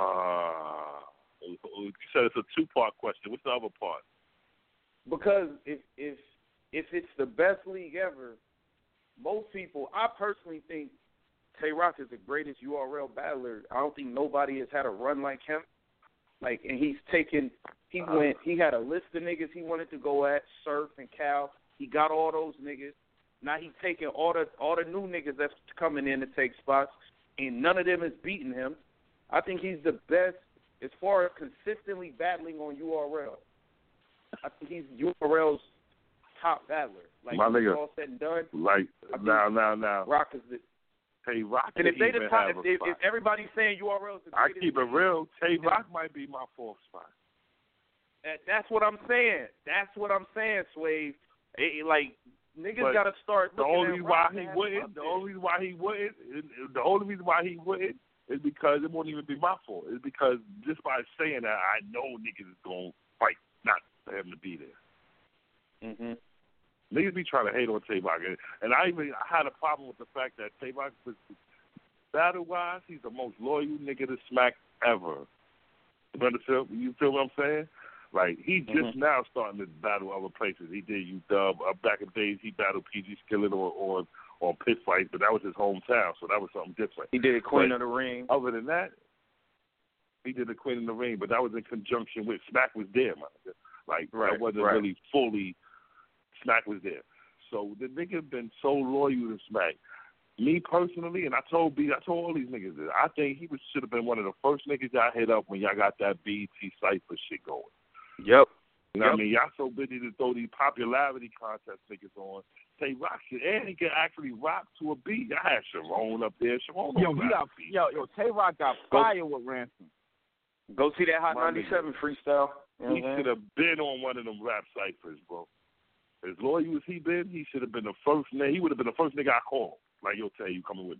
said it's a two-part question. What's the other part? Because if it's the best league ever, most people, I personally think Tay Rock is the greatest URL battler. I don't think nobody has had a run like him. Like, and he had a list of niggas he wanted to go at, Surf and Cal. He got all those niggas. Now he's taking all the new niggas that's coming in to take spots, and none of them is beating him. I think he's the best as far as consistently battling on URL. I think he's URL's top battler. Like, my nigga, all said and done. Like, now. Rock is the. Tay Rock. And if everybody's saying URL is the greatest, I keep it real. Tay Rock might be my fourth spot. That's what I'm saying. Swave. Like, niggas got to start. The only reason why he wouldn't It's because it won't even be my fault. It's because just by saying that, I know niggas is going to fight not for him to be there. Mm-hmm. Niggas be trying to hate on Tavok. And I had a problem with the fact that Tavok, battle-wise, he's the most loyal nigga to Smack ever. You feel what I'm saying? Like, he just now starting to battle other places. He did UW. Back in the days, he battled PG Skillet on Pit Fight, but that was his hometown, so that was something different. He did Queen of the Ring. Other than that, he did the Queen of the Ring, but that was in conjunction with Smack was there, man. Like, that wasn't really fully Smack was there. So the nigga been so loyal to Smack. Me personally, and I told all these niggas this, I think he should have been one of the first niggas y'all hit up when y'all got that BET Cypher shit going. Yep. You know what I mean? Y'all so busy to throw these popularity contest niggas on. Say rock shit, and he can actually rock to a beat. I had Sharon up there. Sharon Tay-Rock got fire with Ransom. Go see that Hot 97 freestyle. He should have been on one of them rap ciphers, bro. As loyal as he been, he should have been the first nigga. He would have been the first nigga I called. Like, yo, Tay, you coming with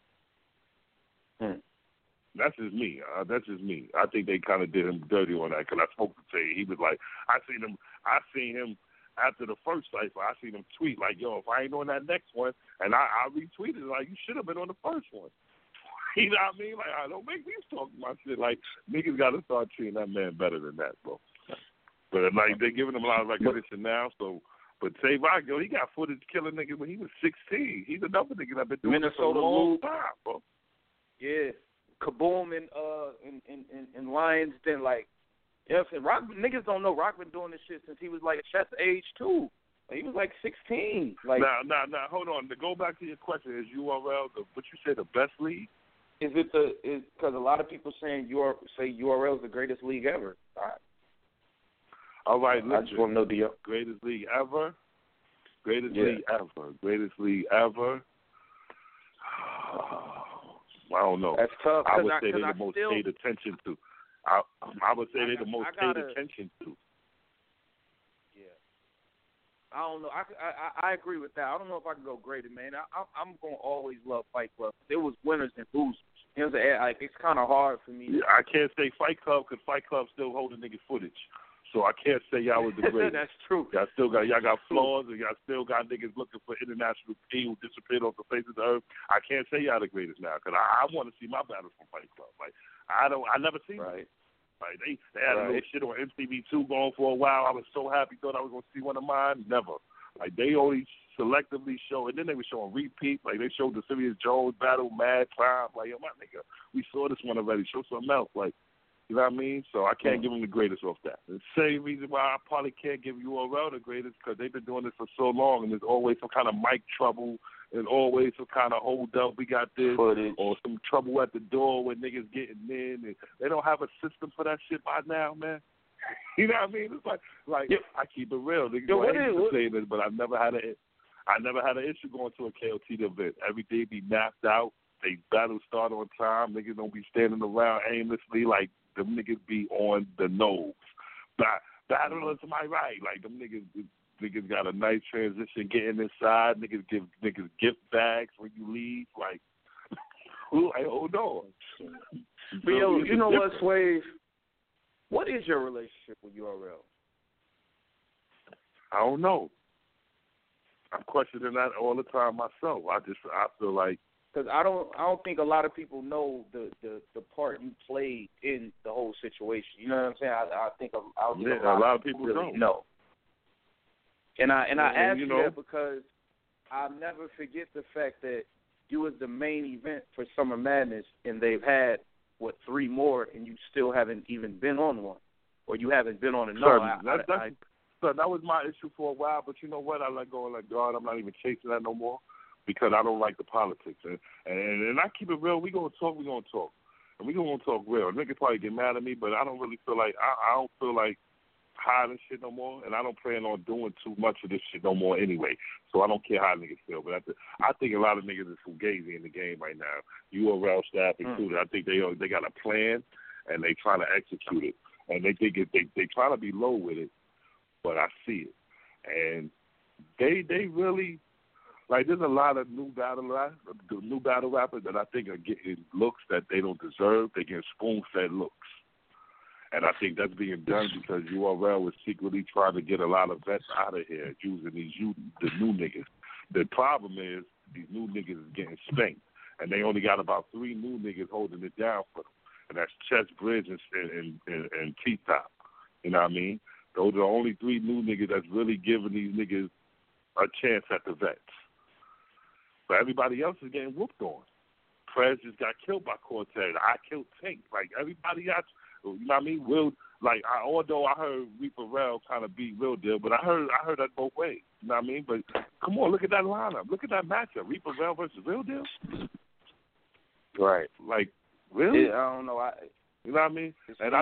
me? That's just me. I think they kind of did him dirty on that because I spoke to Tay. He was like, I seen him after the first cipher. I seen him tweet like, yo, if I ain't on that next one, and I retweeted like, you should have been on the first one. You know what I mean? Like, I don't make me talk my shit. Like, niggas got to start treating that man better than that, bro. But like, they're giving him a lot of recognition now, so. But Tavok, yo, he got footage killing niggas when he was 16. He's another nigga that been doing this for a long time, bro. Yeah. Kaboom and Lions Den, like, you know what I'm saying? Rock, niggas don't know Rock been doing this shit since he was like Chet's age too. Like, he was like 16. Like, now, hold on. To go back to your question, is URL what you say the best league? Is because a lot of people say URL is the greatest league ever. All right, I just want to know the greatest league ever. Greatest league ever. Greatest league ever. I don't know. That's tough. I would say they're the most paid attention to. I would say they're the most paid attention to. Yeah. I don't know. I agree with that. I don't know if I can go greater, man. I'm going to always love Fight Club. There was winners and losers. You know what I'm saying? Like, it's kind of hard for me. I can't say Fight Club because Fight Club still holding nigga footage. So I can't say y'all was the greatest. That's true. Y'all got flaws, and y'all still got niggas looking for international P who disappeared off the face of the earth. I can't say y'all the greatest now because I want to see my battles from Fight Club. Like I never seen it. Like they had a little shit on MTV2 going for a while. I was so happy, thought I was gonna see one of mine. Never. Like they only selectively show, and then they were showing repeat. Like they showed the Serious Jones battle, Mad Time. Like, yo, my nigga, we saw this one already. Show something else. Like. You know what I mean? So I can't give them the greatest off that. The same reason why I probably can't give URL the greatest because they've been doing this for so long, and there's always some kind of mic trouble and always some kind of hold up. We got this or some trouble at the door when niggas getting in. And they don't have a system for that shit by now, man. You know what I mean? It's like I keep it real. Niggas hate to say this, but I never had an issue going to a KOT event. Every day be napped out. They battles start on time. Niggas don't be standing around aimlessly like. Them niggas be on the nose. Battling to my right. Like, them niggas got a nice transition getting inside. Niggas give niggas gift bags when you leave. Like, hold on. But, yo, you know what, Swave? What is your relationship with URL? I don't know. I'm questioning that all the time myself. I feel like, because I don't think a lot of people know the part you played in the whole situation. You know what I'm saying? I think a lot of people really don't know. And I ask you that because I'll never forget the fact that you was the main event for Summer Madness, and they've had 3 more, and you still haven't even been on one, or you haven't been on another. That was my issue for a while, but you know what? I let go and let God. I'm not even chasing that no more. Because I don't like the politics. And I keep it real. We going to talk. And we going to talk real. Niggas probably get mad at me, but I don't really feel like, I don't feel like hiding shit no more. And I don't plan on doing too much of this shit no more anyway. So I don't care how niggas feel. But I think a lot of niggas is fugazi in the game right now. URL staff included. I think they got a plan, and they trying to execute it. And they think they trying to be low with it, but I see it. And they really... Like, there's a lot of new battle rappers that I think are getting looks that they don't deserve. They're getting spoon-fed looks. And I think that's being done because URL was secretly trying to get a lot of vets out of here using the new niggas. The problem is these new niggas is getting spanked. And they only got about 3 new niggas holding it down for them. And that's Chess Bridge and T-Top. You know what I mean? Those are the only 3 new niggas that's really giving these niggas a chance at the vets. But everybody else is getting whooped on. Prez just got killed by Cortez. I killed Tank. Like, everybody else, you know what I mean? Although I heard Reaper Rel kind of beat Real Deal, but I heard that both ways. You know what I mean? But come on, look at that lineup. Look at that matchup. Reaper Rel versus Real Deal. Right. Like, really? Yeah, I don't know. You know what I mean? And I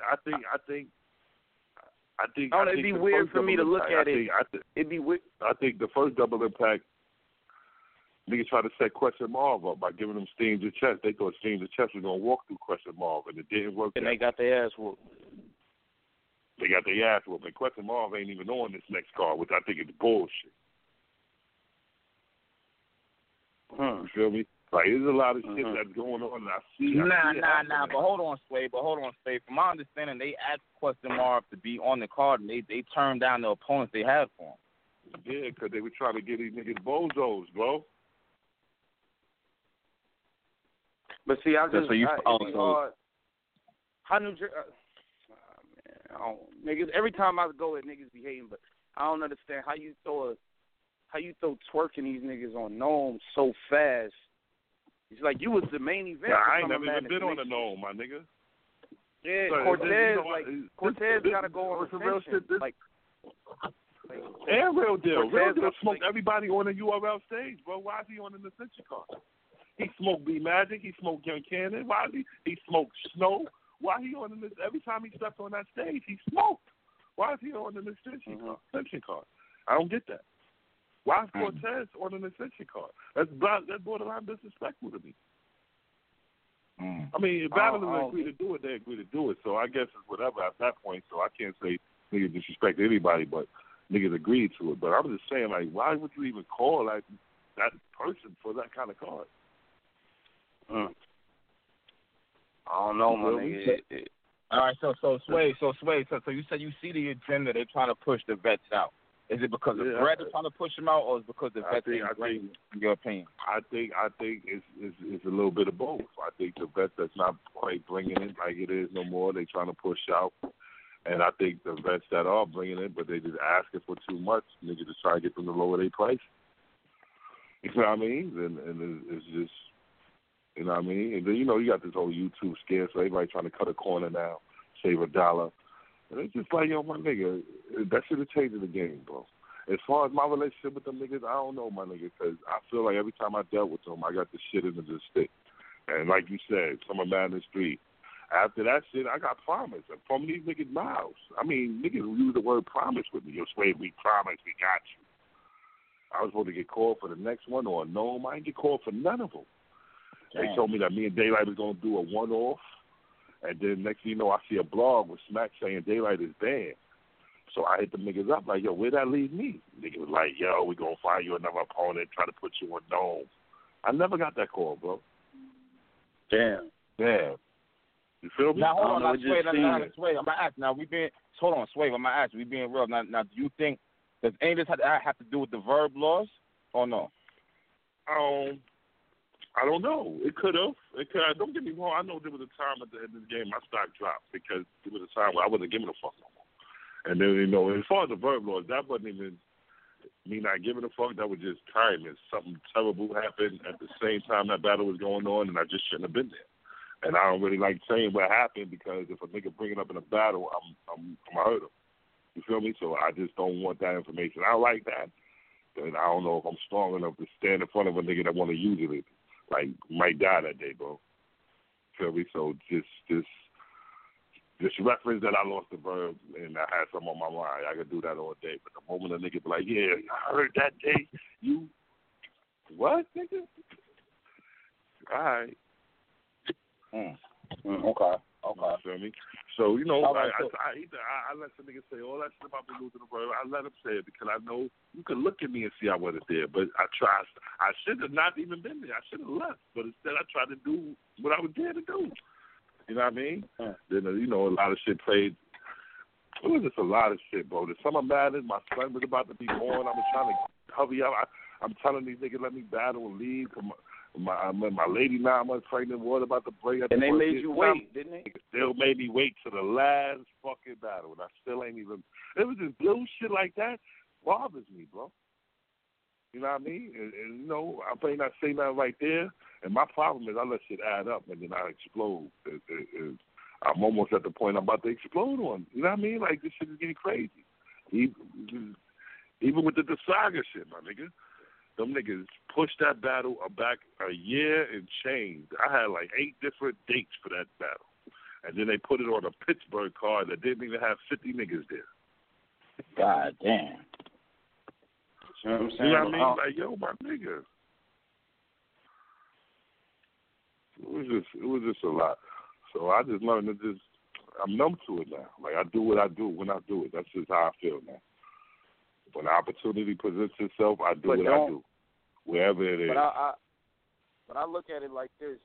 think it'd be weird for me to look at it. It'd be weird. I think the first Double Impact, niggas tried to set Question Marv up by giving them Steams and Chess. They thought Steams and Chess was going to walk through Question Marv, and it didn't work. And they got their ass whooped. They got their ass whooped. And Question Marv ain't even on this next card, which I think is bullshit. You feel me? Like, there's a lot of shit that's going on, and I see. Nah. But hold on, Sway. From my understanding, they asked Question Marv to be on the card, and they turned down the opponents they had for him. Yeah, because they were trying to get these niggas bozos, bro. But see, how New Jersey? Niggas. Every time I go at niggas be hating, but I don't understand how you throw twerking these niggas on Gnome so fast. It's like you was the main event. Yeah, I ain't never even been on a Gnome, my nigga. Yeah, so, Cortez gotta go on some real shit. And Real Deal. Real Deal smoked everybody on the URL stage, bro. Why is he on the Ascension card? He smoked B Magic. He smoked Young Cannon. Why is he smoked Snow. Why he on this? Every time he stepped on that stage, he smoked. Why is he on the Ascension card? I don't get that. Why is Cortez on an Ascension card? That's borderline disrespectful to me. I mean, if battlers agree to do it, they agree to do it. So I guess it's whatever at that point. So I can't say niggas disrespect anybody, but niggas agreed to it. But I'm just saying, like, why would you even call that person for that kind of card? I don't know, my nigga. All right, so Sway, so you said you see the agenda they're trying to push the vets out. Is it because of Brett they're trying to push them out, or is it because the vets ain't bringing, in your opinion? I think it's a little bit of both. I think the vets that's not quite bringing it like it is no more, they trying to push out. And I think the vets that are bringing it, but they just asking for too much, niggas just try to get them to lower their price. You know what I mean? And it's just, you know what I mean? And then, you know, you got this whole YouTube scare, so everybody trying to cut a corner now, save $1. And it's just like, yo, my nigga, that should have changed the game, bro. As far as my relationship with them niggas, I don't know, my nigga, because I feel like every time I dealt with them, I got the shit into the stick. And like you said, some of Madden Street. After that shit, I got promise from these niggas' mouths. I mean, niggas use the word promise with me. Yo, Sway, we promise, we got you. I was supposed to get called for the next one or no, I didn't get called for none of them. Damn. They told me that me and Daylight was going to do a one-off. And then next thing you know, I see a blog with Smack saying Daylight is banned. So I hit the niggas up like, yo, where'd that leave me? Niggas was like, yo, we going to find you another opponent, try to put you in Dome. I never got that call, bro. Damn. You feel me? Now, hold on. Sway, I'm going to ask. Now, hold on, Sway, I'm going to ask. We being real. Now, do you think, does any of this have to do with the verb laws or no? I don't know. It could have. Don't get me wrong. I know there was a time at the end of the game my stock dropped because there was a time where I wasn't giving a fuck no more. And then, you know, as far as the verb laws, that wasn't even me not giving a fuck. That was just timing. Something terrible happened at the same time that battle was going on, and I just shouldn't have been there. And I don't really like saying what happened because if a nigga bring it up in a battle, I'm gonna hurt him. You feel me? So I just don't want that information. I like that. And I don't know if I'm strong enough to stand in front of a nigga that want to use it. Like, might die that day, bro. Feel me? So just reference that I lost the verb and I had something on my mind. I could do that all day. But the moment a nigga be like, yeah, I heard that day, you, what, nigga? All right. Okay. You feel me? So, you know, I let the nigga say all that shit about me losing the brother. I let him say it because I know you can look at me and see I wasn't there. But I should have not even been there. I should have left. But instead I tried to do what I was there to do. You know what I mean? Yeah. Then, you know, a lot of shit played. It was just a lot of shit, bro. The summer madness, my son was about to be born. I was trying to hurry up. I'm telling these niggas let me battle and leave. My lady 9 months pregnant, what about the break? And they made you wait, didn't they? They still made me wait to the last fucking battle, and I still ain't even. It was just little shit like that bothers me, bro. You know what I mean? And you know, I may not say nothing right there, and my problem is I let shit add up, and then I explode. I'm almost at the point I'm about to explode on. You know what I mean? Like, this shit is getting crazy. Even with the Saga shit, my nigga. Them niggas pushed that battle back a year and change. I had like 8 different dates for that battle. And then they put it on a Pittsburgh card that didn't even have 50 niggas there. God damn. You know what I mean? Like, yo, my nigga. It was just a lot. So I just learned to I'm numb to it now. Like, I do what I do when I do it. That's just how I feel now. When the opportunity presents itself, I do what I do, wherever it is. But I look at it like this,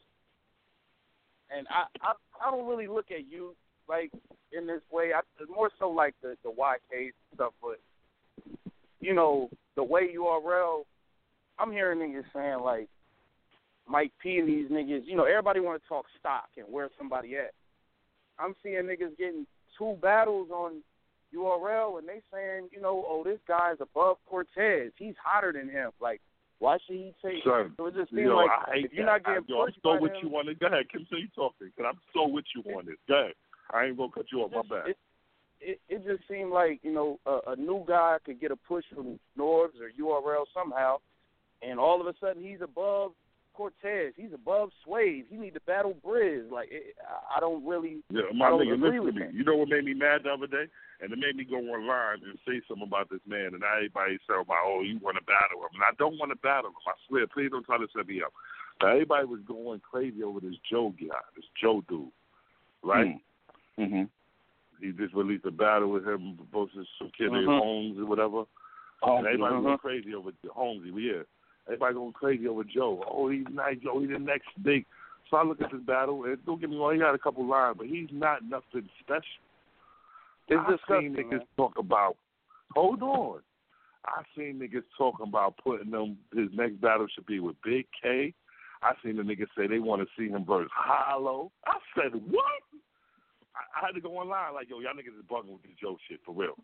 and I don't really look at you like in this way. More so like the YK stuff, but you know the way URL. I'm hearing niggas saying like Mike P and these niggas. You know, everybody want to talk stock and where somebody at. I'm seeing niggas getting 2 battles on URL, and they saying, you know, oh, this guy's above Cortez. He's hotter than him. Like, why should he take? Son, so it just seems like if you're not getting pushed I'm so by with him, you on it. Go ahead, Kim, say you talking, because I'm so with you on this. Go ahead. I ain't gonna cut you off. My bad. It just seemed like, you know, a new guy could get a push from Norbs or URL somehow, and all of a sudden he's above Cortez. He's above Swave. He need to battle Briz. Like, I don't really. Yeah, my nigga, agree listen with to me. that. You know what made me mad the other day? And it made me go online and say something about this man. And everybody said about, oh, you want to battle him. And I don't want to battle him. I swear. Please don't try to set me up. But everybody was going crazy over this Joe guy, this Joe dude. Right? Mm-hmm. He just released a battle with him versus some kid named Holmes or whatever. And everybody was going crazy over Holmes. Yeah. Everybody going crazy over Joe. Oh, he's nice. Joe, he's the next big. So I look at this battle, and don't get me wrong, he got a couple lines, but he's not nothing special. I've seen niggas talk about, hold on. I've seen niggas talking about putting them, his next battle should be with Big K. I seen the niggas say they want to see him versus Hollow. I said, what? I had to go online like, yo, y'all niggas is bugging with this Joe shit, for real.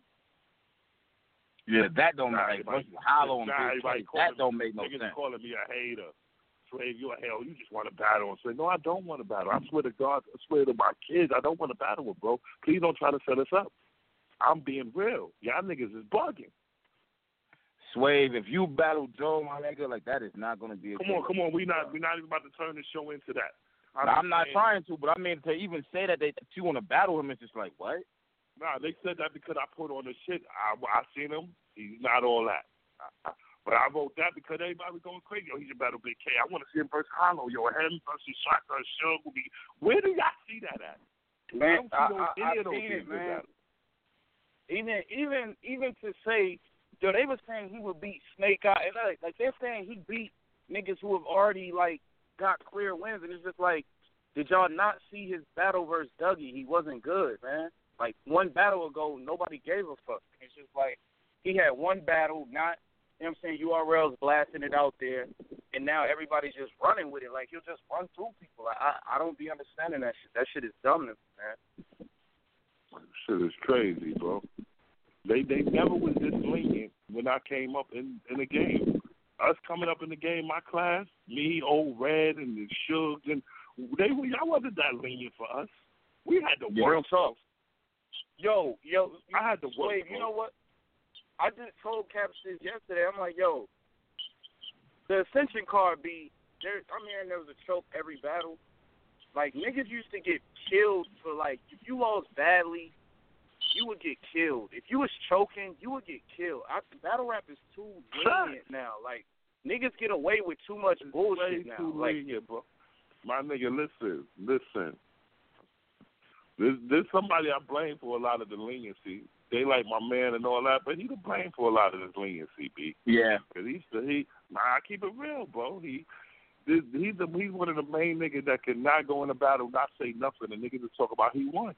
Yeah, that don't make sense. Hollow and Big K, that don't make no sense. Niggas calling me a hater. Slave, you a hell. You just want to battle. And say, no, I don't want to battle. I swear to God, I swear to my kids, I don't want to battle with, bro. Please don't try to set us up. I'm being real. Y'all niggas is bugging. Swave, if you battle Joe, my nigga, like, that is not going to be a Come on. We're not even about to turn the show into that. I'm not trying to, but I mean, to even say that you want to battle him, it's just like, what? Nah, they said that because I put on the shit. I seen him. He's not all that. But I wrote that because everybody was going crazy. Yo, he should battle Big K. I want to see him versus Hollow. Yo, him versus Shotgun Suge will be. Where do y'all see that at? Man, I've seen it, man. Even to say, yo, they were saying he would beat Snake Eye. Like they're saying he beat niggas who have already like got clear wins, and it's just like, did y'all not see his battle versus Dougie? He wasn't good, man. Like, one battle ago, nobody gave a fuck. It's just like he had one battle, not. You know what I'm saying? URL's blasting it out there, and now everybody's just running with it. Like, he'll just run through people. I don't be understanding that shit. That shit is dumb to me, man. Shit is crazy, bro. They never was this lenient when I came up in the game. Us coming up in the game, my class, me, Old Red, and the Suge, and y'all wasn't that lenient for us. We had to work. Real talk. Yo, I had to work. Wait, you know what? I just told Caps this yesterday. I'm like, yo, the Ascension card I'm hearing there was a choke every battle. Like, niggas used to get killed for, like, if you lost badly, you would get killed. If you was choking, you would get killed. Battle rap is too lenient now. Like, niggas get away with too much bullshit now. Too lenient, bro. My nigga, listen. There's somebody I blame for a lot of the leniency. They like my man and all that, but he to blame for a lot of this leniency, B. Yeah. Because I keep it real, bro. He's one of the main niggas that can not go in a battle, not say nothing, and niggas just talk about he won.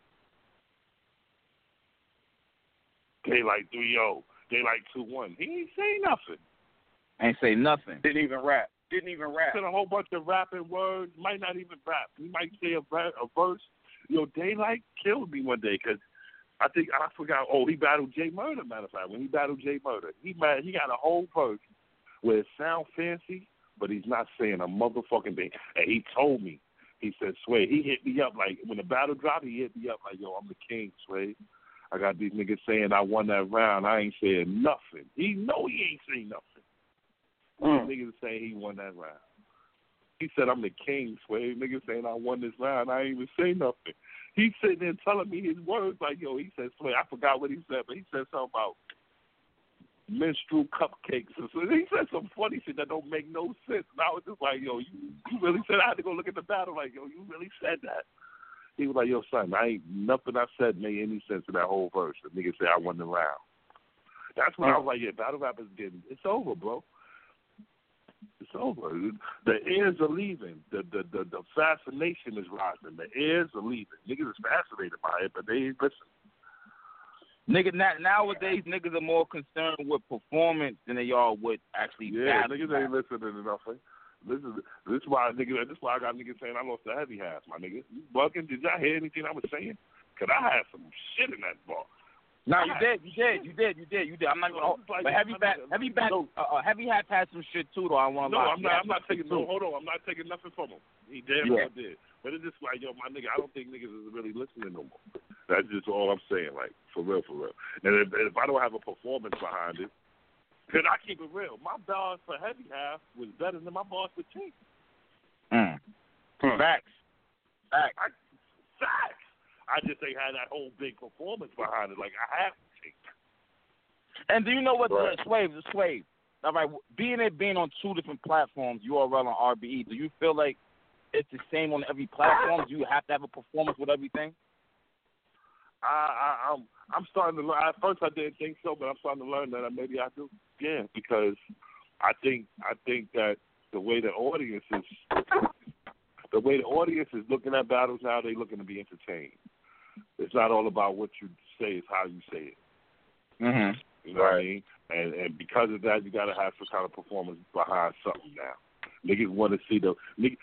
Daylight 3-0. Daylight 2-1. He ain't say nothing. Ain't say nothing. Didn't even rap. Said a whole bunch of rapping words. Might not even rap. He might say a verse. Daylight killed me one day because I forgot. Oh, he battled Jay Murder. Matter of fact, when he battled Jay Murder, he got a whole verse where it sound fancy, but he's not saying a motherfucking thing. And he told me, he said, Sway, he hit me up like when the battle dropped. He hit me up like, yo, I'm the king, Sway. I got these niggas saying I won that round. I ain't saying nothing. He know he ain't saying nothing. Niggas saying he won that round. He said, I'm the king, Sway. Niggas saying I won this round. I ain't even say nothing. He's sitting there telling me his words like, yo, he said, Sway, I forgot what he said, but he said something about menstrual cupcakes. So he said some funny shit that don't make no sense. And I was just like, yo, you really said I had to go look at the battle like, yo, you really said that? He was like, yo, son, nothing I said made any sense in that whole verse. The nigga said I won the round. That's when I was like, yeah, battle rap is it's over, bro. It's over. The ears are leaving. The fascination is rising. The ears are leaving. Niggas is fascinated by it, but they ain't listening. Nowadays, niggas are more concerned with performance than they are with actually. Yeah, niggas ain't listening to nothing. This is why I got niggas saying I lost the heavy half, my nigga. You bugging? Did y'all hear anything I was saying? Cause I had some shit in that bar. No, you did. I'm not gonna. But heavy hat had some shit too, though. I'm not taking. No, hold on. I'm not taking nothing from him. He damn well did. But it's just like, yo, my nigga, I don't think niggas is really listening no more. That's just all I'm saying, like for real. And if I don't have a performance behind it. Because I keep it real. My bars for heavy half was better than my bars for cheap. Facts. I just ain't had that whole big performance behind it like I have to take. And do you know what, right. Swave? All right, being on two different platforms, URL and RBE, do you feel like it's the same on every platform? Do you have to have a performance with everything? I'm starting to learn. At first, I didn't think so, but I'm starting to learn that maybe I do. Yeah, because I think that the way the audience is looking at battles now, they're looking to be entertained. It's not all about what you say; it's how you say it. Mm-hmm. You know what I mean? And because of that, you got to have some kind of performance behind something now. Niggas want to see the nigga.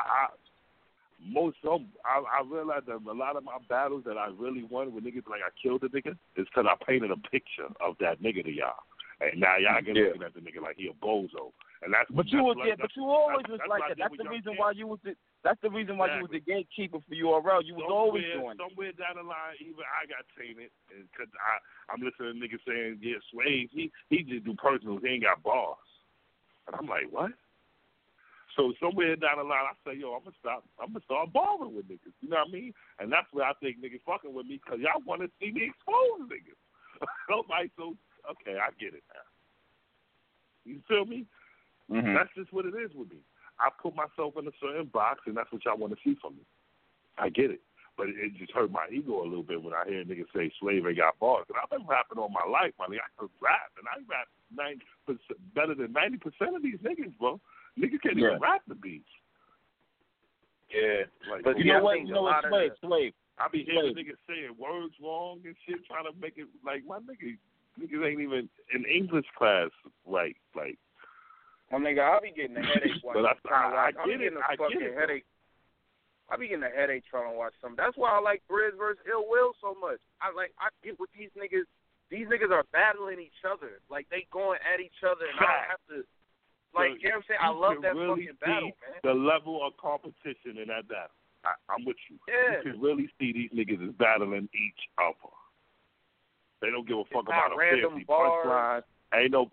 I realized that a lot of my battles that I really won with niggas like I killed a nigga is because I painted a picture of that nigga to y'all, and now y'all get looking at the nigga like he a bozo, and that's. But you always was like that. That's the reason why you was the. That's the reason why you was the gatekeeper for URL. You was always doing. Somewhere down the line, even I got tainted because I'm listening to niggas saying, "Yeah, Swave, he just do personals. He ain't got bars," and I'm like, what? So somewhere down the line, I say, yo, I'm gonna start balling with niggas. You know what I mean? And that's where I think niggas fucking with me because y'all want to see me expose niggas. So okay, I get it now. You feel me? Mm-hmm. That's just what it is with me. I put myself in a certain box, and that's what y'all want to see from me. I get it. But it just hurt my ego a little bit when I hear niggas say Swave ain't got bars. And I've been rapping all my life, my nigga. I could rap, and I rap 90% better than 90% of these niggas, bro. Niggas can't even rap the beats. Yeah. Like, but you know what, Swave. I be hearing niggas saying words wrong and shit, trying to make it like my niggas ain't even in English class right. Like, my nigga, I be getting a headache watching. I get it. Headache. I be getting a headache trying to watch something. That's why I like Grizz versus Ill Will so much. I get with these niggas. These niggas are battling each other. Like, they going at each other, and I don't have to. Like, you know what I'm saying? I love that really fucking battle, man. The level of competition in that battle. I'm with you. Yeah. You can really see these niggas is battling each other. They don't give a fuck about a fancy punchline. They ain't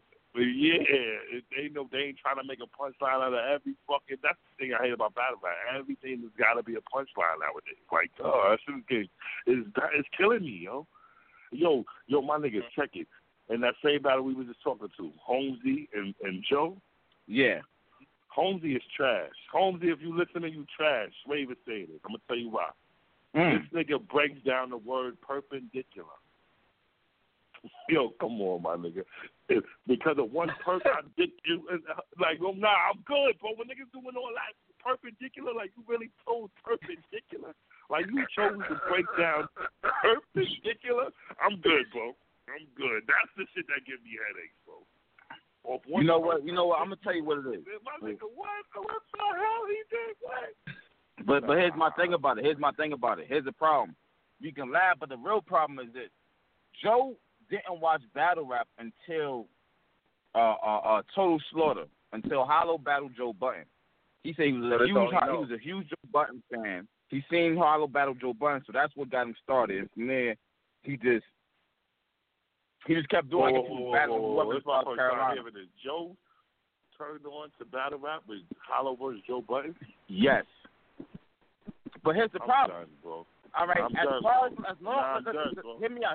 trying to make a punchline out of every fucking. That's the thing I hate about battle rap. Everything has got to be a punchline nowadays. Like, that shit is killing me, yo. Yo, my niggas, check it. In that same battle we was just talking to, Holmesy and Joe. Yeah. Holmesy is trash. Holmesy, if you listen to you trash, Swave is saying it. I'm going to tell you why. This nigga breaks down the word perpendicular. Yo, come on, my nigga. Because of one person, I did you like, well, nah, I'm good, bro. When niggas doing all that perpendicular, like you really chose perpendicular, like you chose to break down perpendicular. I'm good, bro. I'm good. That's the shit that gives me headaches, bro. You know what? I'm gonna tell you what it is. My nigga, what the hell he did? What? But here's my thing about it. Here's the problem. You can laugh, but the real problem is this: Joe didn't watch battle rap until Total Slaughter, until Hollow battled Joe Budden. He said he was a huge Joe Budden fan. He seen Hollow battle Joe Budden, so that's what got him started. And from there, he just kept doing it. He was battling whoever South Carolina. Joe turned on to battle rap with Hollow versus Joe Budden? Yes. But here's the problem. I'm done, bro. All right, I'm as done, far as hear me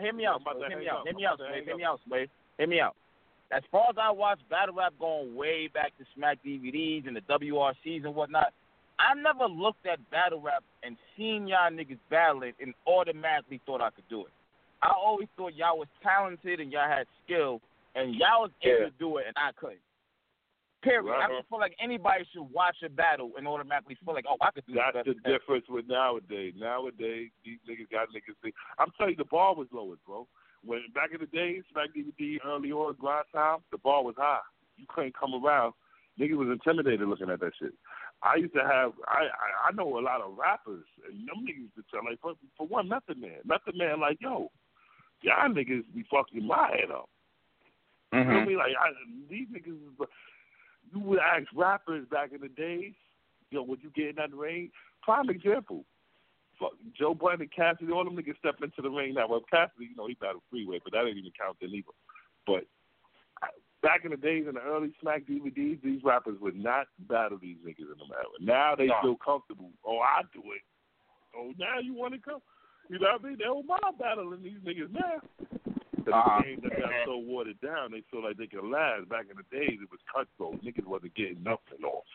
out. As far as I watch battle rap going way back to Smack DVDs and the WRCs and whatnot, I never looked at battle rap and seen y'all niggas battling and automatically thought I could do it. I always thought y'all was talented and y'all had skill and y'all was able to do it and I couldn't. Period. Right. I don't feel like anybody should watch a battle and automatically feel like, oh, I could do that. That's the difference with nowadays. Nowadays, these niggas got niggas think. I'm telling you, the bar was lowered, bro. When back in the days, Smack DVD, early on, grind time, the bar was high. You couldn't come around. Niggas was intimidated looking at that shit. I used to have, I know a lot of rappers, and them niggas used to tell, like, for one, Method Man, like, yo, y'all niggas be fucking my head up. You know me? Like, these niggas was, you would ask rappers back in the days, yo, would you get in that ring? Prime example. Fuck, Joe Budden and Cassidy, all them niggas step into the ring now. Well, Cassidy, he battled Freeway, but that didn't even count then either. But back in the days in the early Smack DVDs, these rappers would not battle these niggas in the battle. Now they feel comfortable. Oh, I do it. Oh, now you want to come? You know what I mean? They don't mind battling these niggas now. The game that got so watered down, they feel like they could last. Back in the days, it was cutthroat. Niggas wasn't getting nothing off.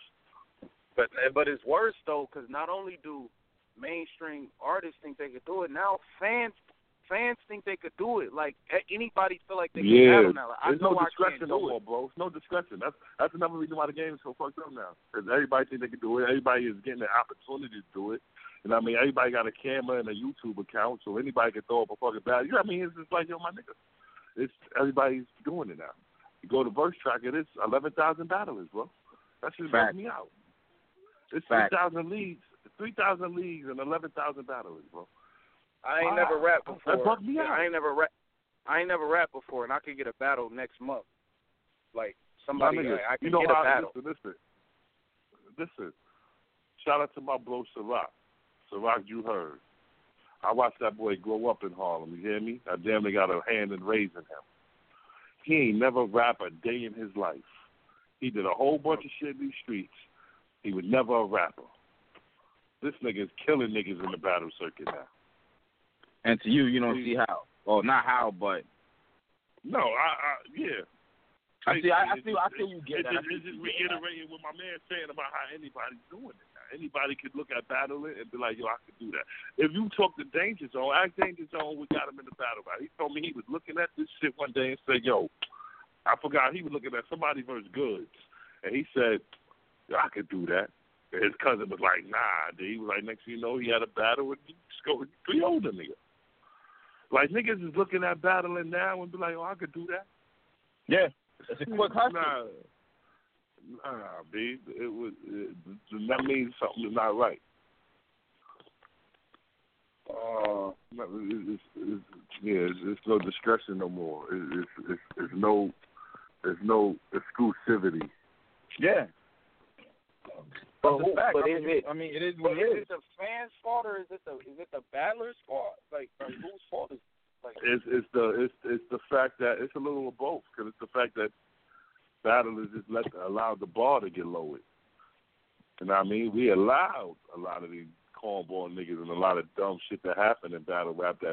But it's worse, though, because not only do mainstream artists think they could do it, now fans think they could do it. Like, anybody feel like they can battle now. Like, there's no discretion no more, bro. There's no discretion. That's another reason why the game is so fucked up now. Because everybody think they can do it. Everybody is getting the opportunity to do it. You know what I mean? Everybody got a camera and a YouTube account, so anybody can throw up a fucking battle. You know what I mean? It's just like, yo, my nigga. Everybody's doing it now. You go to Verse Track, it is 11,000 battlers, bro. That shit bugs me out. It's 3,000 leagues. 3,000 leagues and 11,000 battlers, bro. I ain't never rapped before. That bugged me out. I ain't never rapped before, and I could get a battle next month. Like, somebody, I could get a battle. Listen. Shout out to my bro, Ciroc. Ciroc, you heard. I watched that boy grow up in Harlem, you hear me? I damn near got a hand in raising him. He ain't never rap a day in his life. He did a whole bunch of shit in these streets. He was never a rapper. This nigga is killing niggas in the battle circuit now. And to you don't see how. Well, not how, but. No, yeah. I see you get that. It's just reiterating what my man's saying about how anybody's doing it now. Anybody could look at battling and be like, yo, I could do that. If you talk to Danger Zone, ask Danger Zone what got him in the battle rap. He told me he was looking at this shit one day and said, yo, I forgot he was looking at somebody versus Goods. And he said, yo, I could do that. And his cousin was like, nah. He was like, next thing you know, he had a battle with 3 older niggas. Like, niggas is looking at battling now and be like, oh, I could do that. Yeah. It's a quick hustle. Nah, B. That means something is not right. It's no discretion no more. It's no exclusivity. Yeah. But it is what it is. Is it the fans' fault or is it the battlers' fault? Like whose fault is it? Like, it's the fact that it's a little of both, because it's the fact that battlers just allow the bar to get lowered. You know what I mean? We allowed a lot of these cornball niggas and a lot of dumb shit to happen in battle rap that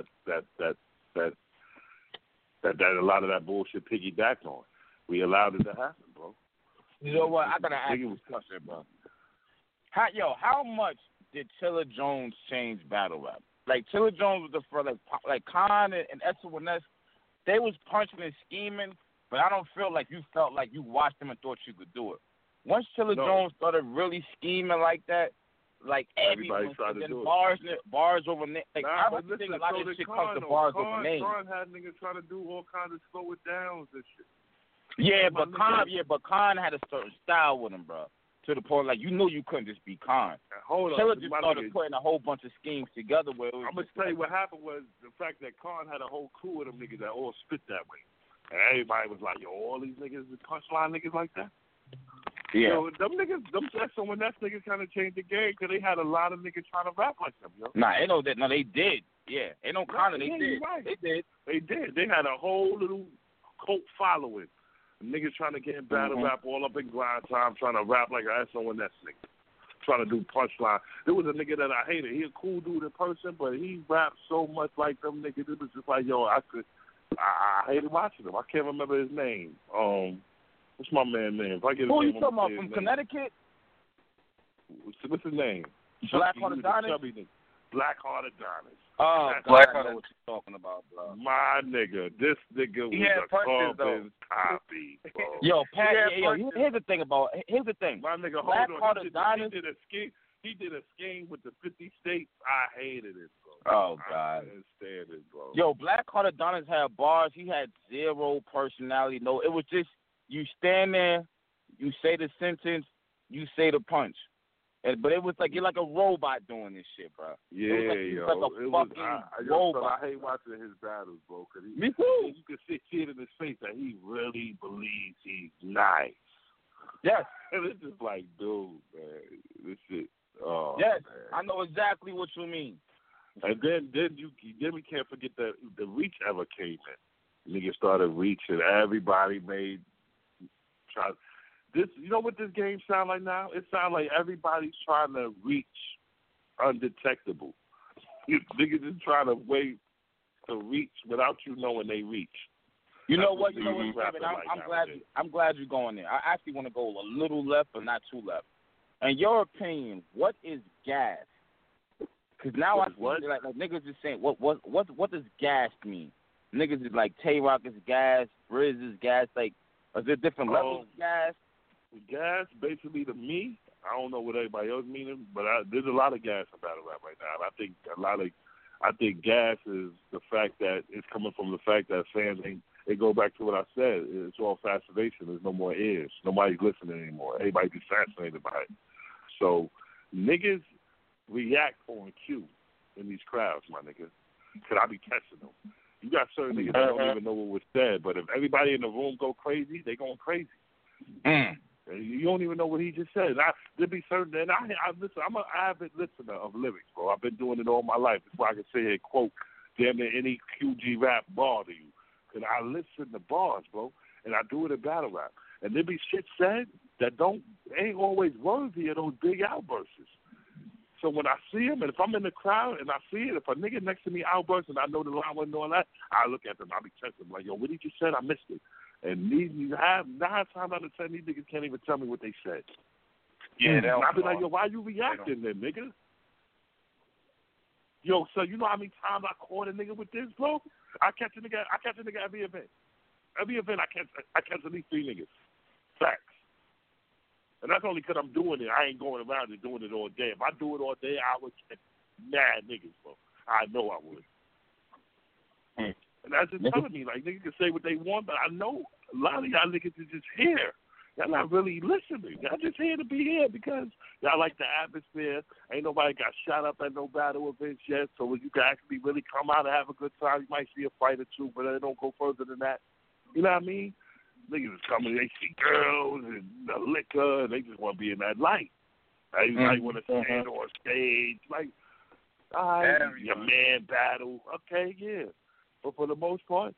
a lot of that bullshit piggybacked on. We allowed it to happen, bro. You know what? I gotta ask you a question, bro. How much did Chilla Jones change battle rap? Like Chilla Jones was the first. Like Khan and SONS, they was punching and scheming, but I don't feel like you felt like you watched them and thought you could do it. Once Chilla Jones started really scheming like that, like everybody started to do it. Bars over names. Like, I don't think a lot of this shit comes to bars over names. Khan had niggas trying to do all kinds of slow it downs and shit. Yeah, but Khan had a certain style with him, bro. To the point, like, you knew you couldn't just be Khan. Chilla just started putting a whole bunch of schemes together. Where I'm going to tell you what happened was the fact that Khan had a whole crew of them niggas that all spit that way. And everybody was like, yo, all these niggas is punchline niggas like that? Yeah. Yo, them niggas, when that niggas kind of changed the game because they had a lot of niggas trying to rap like them, yo. Nah, ain't no that. No, they did. Yeah. Ain't no Khan, they did. Right. They did. They did. They had a whole little cult following. Niggas trying to get in battle rap all up in grind time, trying to rap like an SONS nigga. Trying to do punchline. There was a nigga that I hated. He a cool dude in person, but he rapped so much like them niggas. It was just like, yo, I hated watching him. I can't remember his name. What's my man's name? If I get Who his you name, talking about, from Connecticut? What's his name? Blackheart Adonis? Blackheart Adonis. Oh, God, I know what you're talking about, bro. My nigga. This nigga was a carbon copy, bro. Yo, Pat, here's the thing. My nigga, Blackheart Adonis. He did a scheme with the 50 states. I hated it, bro. Oh, God. I couldn't stand it, bro. Yo, Blackheart Adonis had bars. He had zero personality. No, it was just you stand there, you say the sentence, you say the punch. But it was like you're like a robot doing this shit, bro. Yeah, it was like a fucking robot. I hate watching his battles, bro. Me too. You can see it in his face that he really believes he's nice. Yes. And it's just like, dude, man, this shit. Oh, yes, man. I know exactly what you mean. And then we can't forget that the Reach ever came in. Niggas started reaching. Everybody try. This, you know what this game sound like now? It sounds like everybody's trying to reach undetectable. Niggas just trying to wait to reach without you knowing they reach. You know what, I'm glad you're going there. I actually want to go a little left, but not too left. In your opinion, what is gas? Because now I see like niggas is saying what does gas mean? Niggas is like Tay-Rock is gas, Briz is gas. Like, is there different levels of gas? Gas, basically, to me, I don't know what everybody else meaning, but there's a lot of gas in battle rap right now. And I think gas is the fact that it's coming from the fact that fans they go back to what I said. It's all fascination. There's no more ears. Nobody's listening anymore. Everybody's just fascinated by it. So niggas react on cue in these crowds, my nigga. Could I be catching them? You got certain niggas that don't even know what was said, but if everybody in the room go crazy, they going crazy. You don't even know what he just said. There be certain, and I listen. I'm an avid listener of lyrics, bro. I've been doing it all my life. That's why I can sit here and quote damn near any QG rap bar to you. Because I listen to bars, bro, and I do it in battle rap. And there be shit said that ain't always worthy of those big outbursts. So when I see him, and if I'm in the crowd and I see it, if a nigga next to me outbursts and I know the line wasn't all that, I look at them, I be testing like, yo, what did you say? I missed it. And you have 9 times out of 10, these niggas can't even tell me what they said. Yeah, and I be like, yo, why you reacting then, nigga? Yo, so you know how many times I caught a nigga with this, bro? I catch a nigga every event. Every event I catch at least 3 niggas. Facts. And that's only because I'm doing it. I ain't going around and doing it all day. If I do it all day, I would catch mad niggas, bro. I know I would. And that's just telling me, like, niggas can say what they want, but I know a lot of y'all niggas is just here. Y'all not really listening. Y'all just here to be here because y'all like the atmosphere. Ain't nobody got shot up at no battle events yet, so you can actually really come out and have a good time. You might see a fight or two, but it don't go further than that. You know what I mean? Niggas is coming, they see girls and the liquor, and they just want to be in that light. They want to stand on stage. Like, all right, your man battle. Okay, yeah. But for the most part,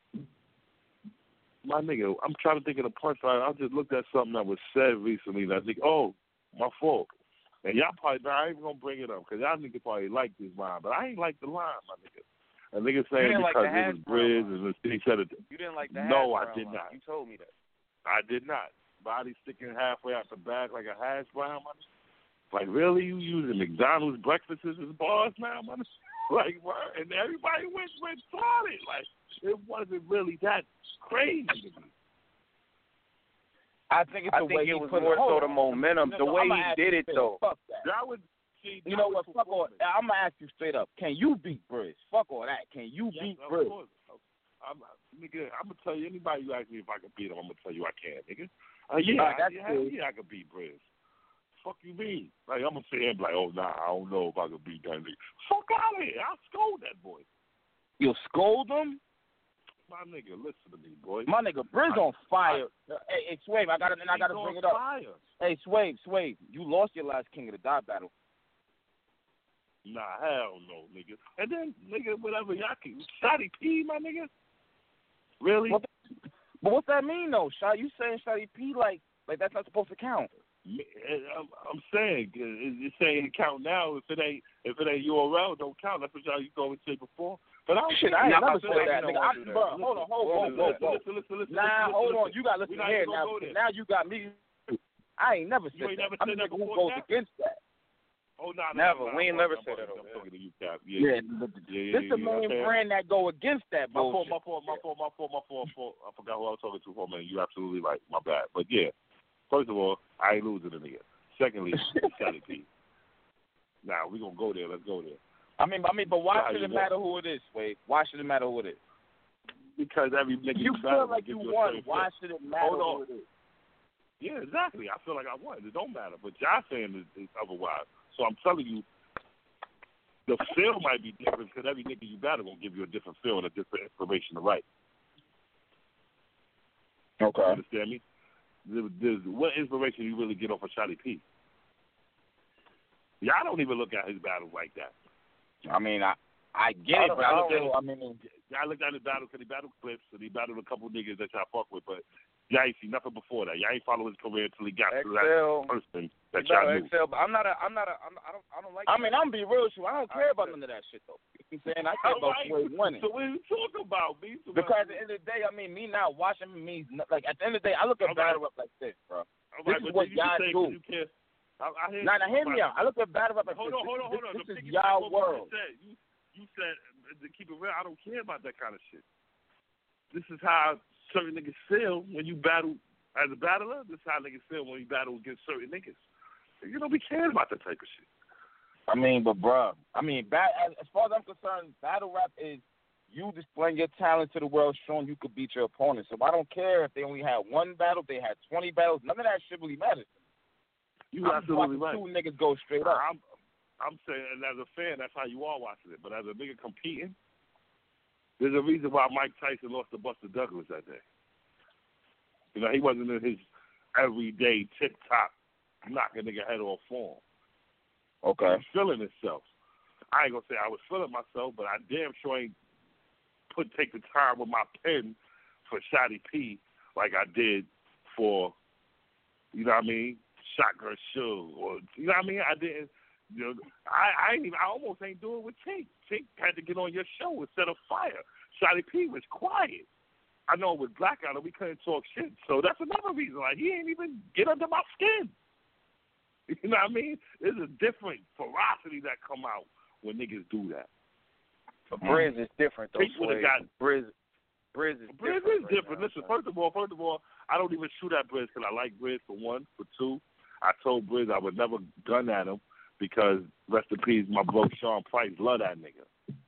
my nigga, I'm trying to think of the punchline. I just looked at something that was said recently, and I think, oh, my fault. And y'all probably, I ain't even going to bring it up, because y'all niggas probably like this line, but I ain't like the line, my nigga. A nigga saying because it was Briz and he said it. You didn't like the No, I did not. You told me that. I did not. Body sticking halfway out the bag like a hash brown, man. Like, really? You using McDonald's breakfasts as bars now, man? Like, what? And everybody went solid. Like, it wasn't really that crazy to me. I think it's the way he it was put more it. so the momentum, the way he did it, though. Fuck that. That was, see, you know what? Fuck all. I'm gonna ask you straight up. Can you beat Briz? Fuck all that. Can you beat Briz? Nigga, I'm gonna tell you. Anybody who asks me if I can beat him, I'm gonna tell you I can, nigga. I can beat Briz. Fuck you mean? Like, I'm gonna sit here and be like, oh nah, I don't know if I can beat that nigga. Fuck out of here! I'll scold that boy. You'll scold him? My nigga, listen to me, boy. My nigga, Briz on fire. Hey, Swave, I gotta bring it up. Fire. Hey, Swave, you lost your last King of the Dot battle. Nah, hell no, nigga. And then, nigga, whatever y'all can. Shotty P, my nigga? Really? But what's that mean, though? You saying Shotty P like that's not supposed to count? I'm saying it's saying it count now. If it ain't URL, don't count. That's what y'all used to always say before. But I ain't never said that, nigga. Bro, hold on. Listen. Nah, hold on. You gotta listen here now. Now you got me. I ain't never said that. I'm the nigga who goes against that. Oh, no. Never. We ain't never said that. I'm talking to you, Cap. Yeah. This the main brand that go against that bullshit. My fault. I forgot who I was talking to for a minute. You're absolutely right. My bad. But yeah, first of all, I ain't losing a nigga. Secondly, it's Shotty P. Now, we're going to go there. Let's go there. I mean, but why should it matter who it is, Wade? Why should it matter who it is? Because every nigga you feel like you won. Why should it matter who it is? Yeah, exactly. I feel like I won. It don't matter. But y'all saying is otherwise. So I'm telling you, the feel might be different because every nigga you battle will give you a different feel and a different inspiration to write. Okay. You understand me? What inspiration you really get off of Shotty P? Y'all don't even look at his battles like that. I mean, I get it, but I looked at his battles because he battled Clips and he battled a couple niggas that y'all fuck with, but y'all ain't see nothing before that. Y'all ain't follow his career until he got to that person that y'all knew. But I don't like. I mean, I'm gonna be real with you. I don't care about none of that shit though. You know what I'm saying? I care about Swave winning. So what are you talking about, B? Because at the end of the day, I mean, me not watching means like at the end of the day, I look at battle rap like this, bro. This is what y'all do. Now hear me out. I look at battle rap like hold on. This is y'all world. You said, to keep it real, I don't care about that kind of shit. This is how certain niggas feel when you battle as a battler. This is how niggas feel when you battle against certain niggas. You don't be caring about that type of shit. I mean, but bruh, as far as I'm concerned, battle rap is you displaying your talent to the world, showing you could beat your opponent. So I don't care if they only had one battle, if they had 20 battles. None of that shit really matters. You absolutely right. Two niggas go straight up. I'm saying, and as a fan, that's how you are watching it. But as a nigga competing, there's a reason why Mike Tyson lost to Buster Douglas that day. You know, he wasn't in his everyday tip-top knock a nigga head off form. Okay. He was feeling himself. I ain't going to say I was feeling myself, but I damn sure ain't take the time with my pen for Shotty P like I did for, you know what I mean, Shotgun Suge, or, you know what I mean? I didn't. You know, I almost ain't doing with Tink. Tink had to get on your show instead of fire. Shotty P was quiet. I know with Blackout we couldn't talk shit, so that's another reason. Like, he ain't even get under my skin. You know what I mean? There's a different ferocity that come out when niggas do that. But Briz is different, though. Briz is different. Listen, first of all, I don't even shoot at Briz because I like Briz, for one. For two, I told Briz I would never gun at him because, rest in peace, my bro Sean Price loved that nigga.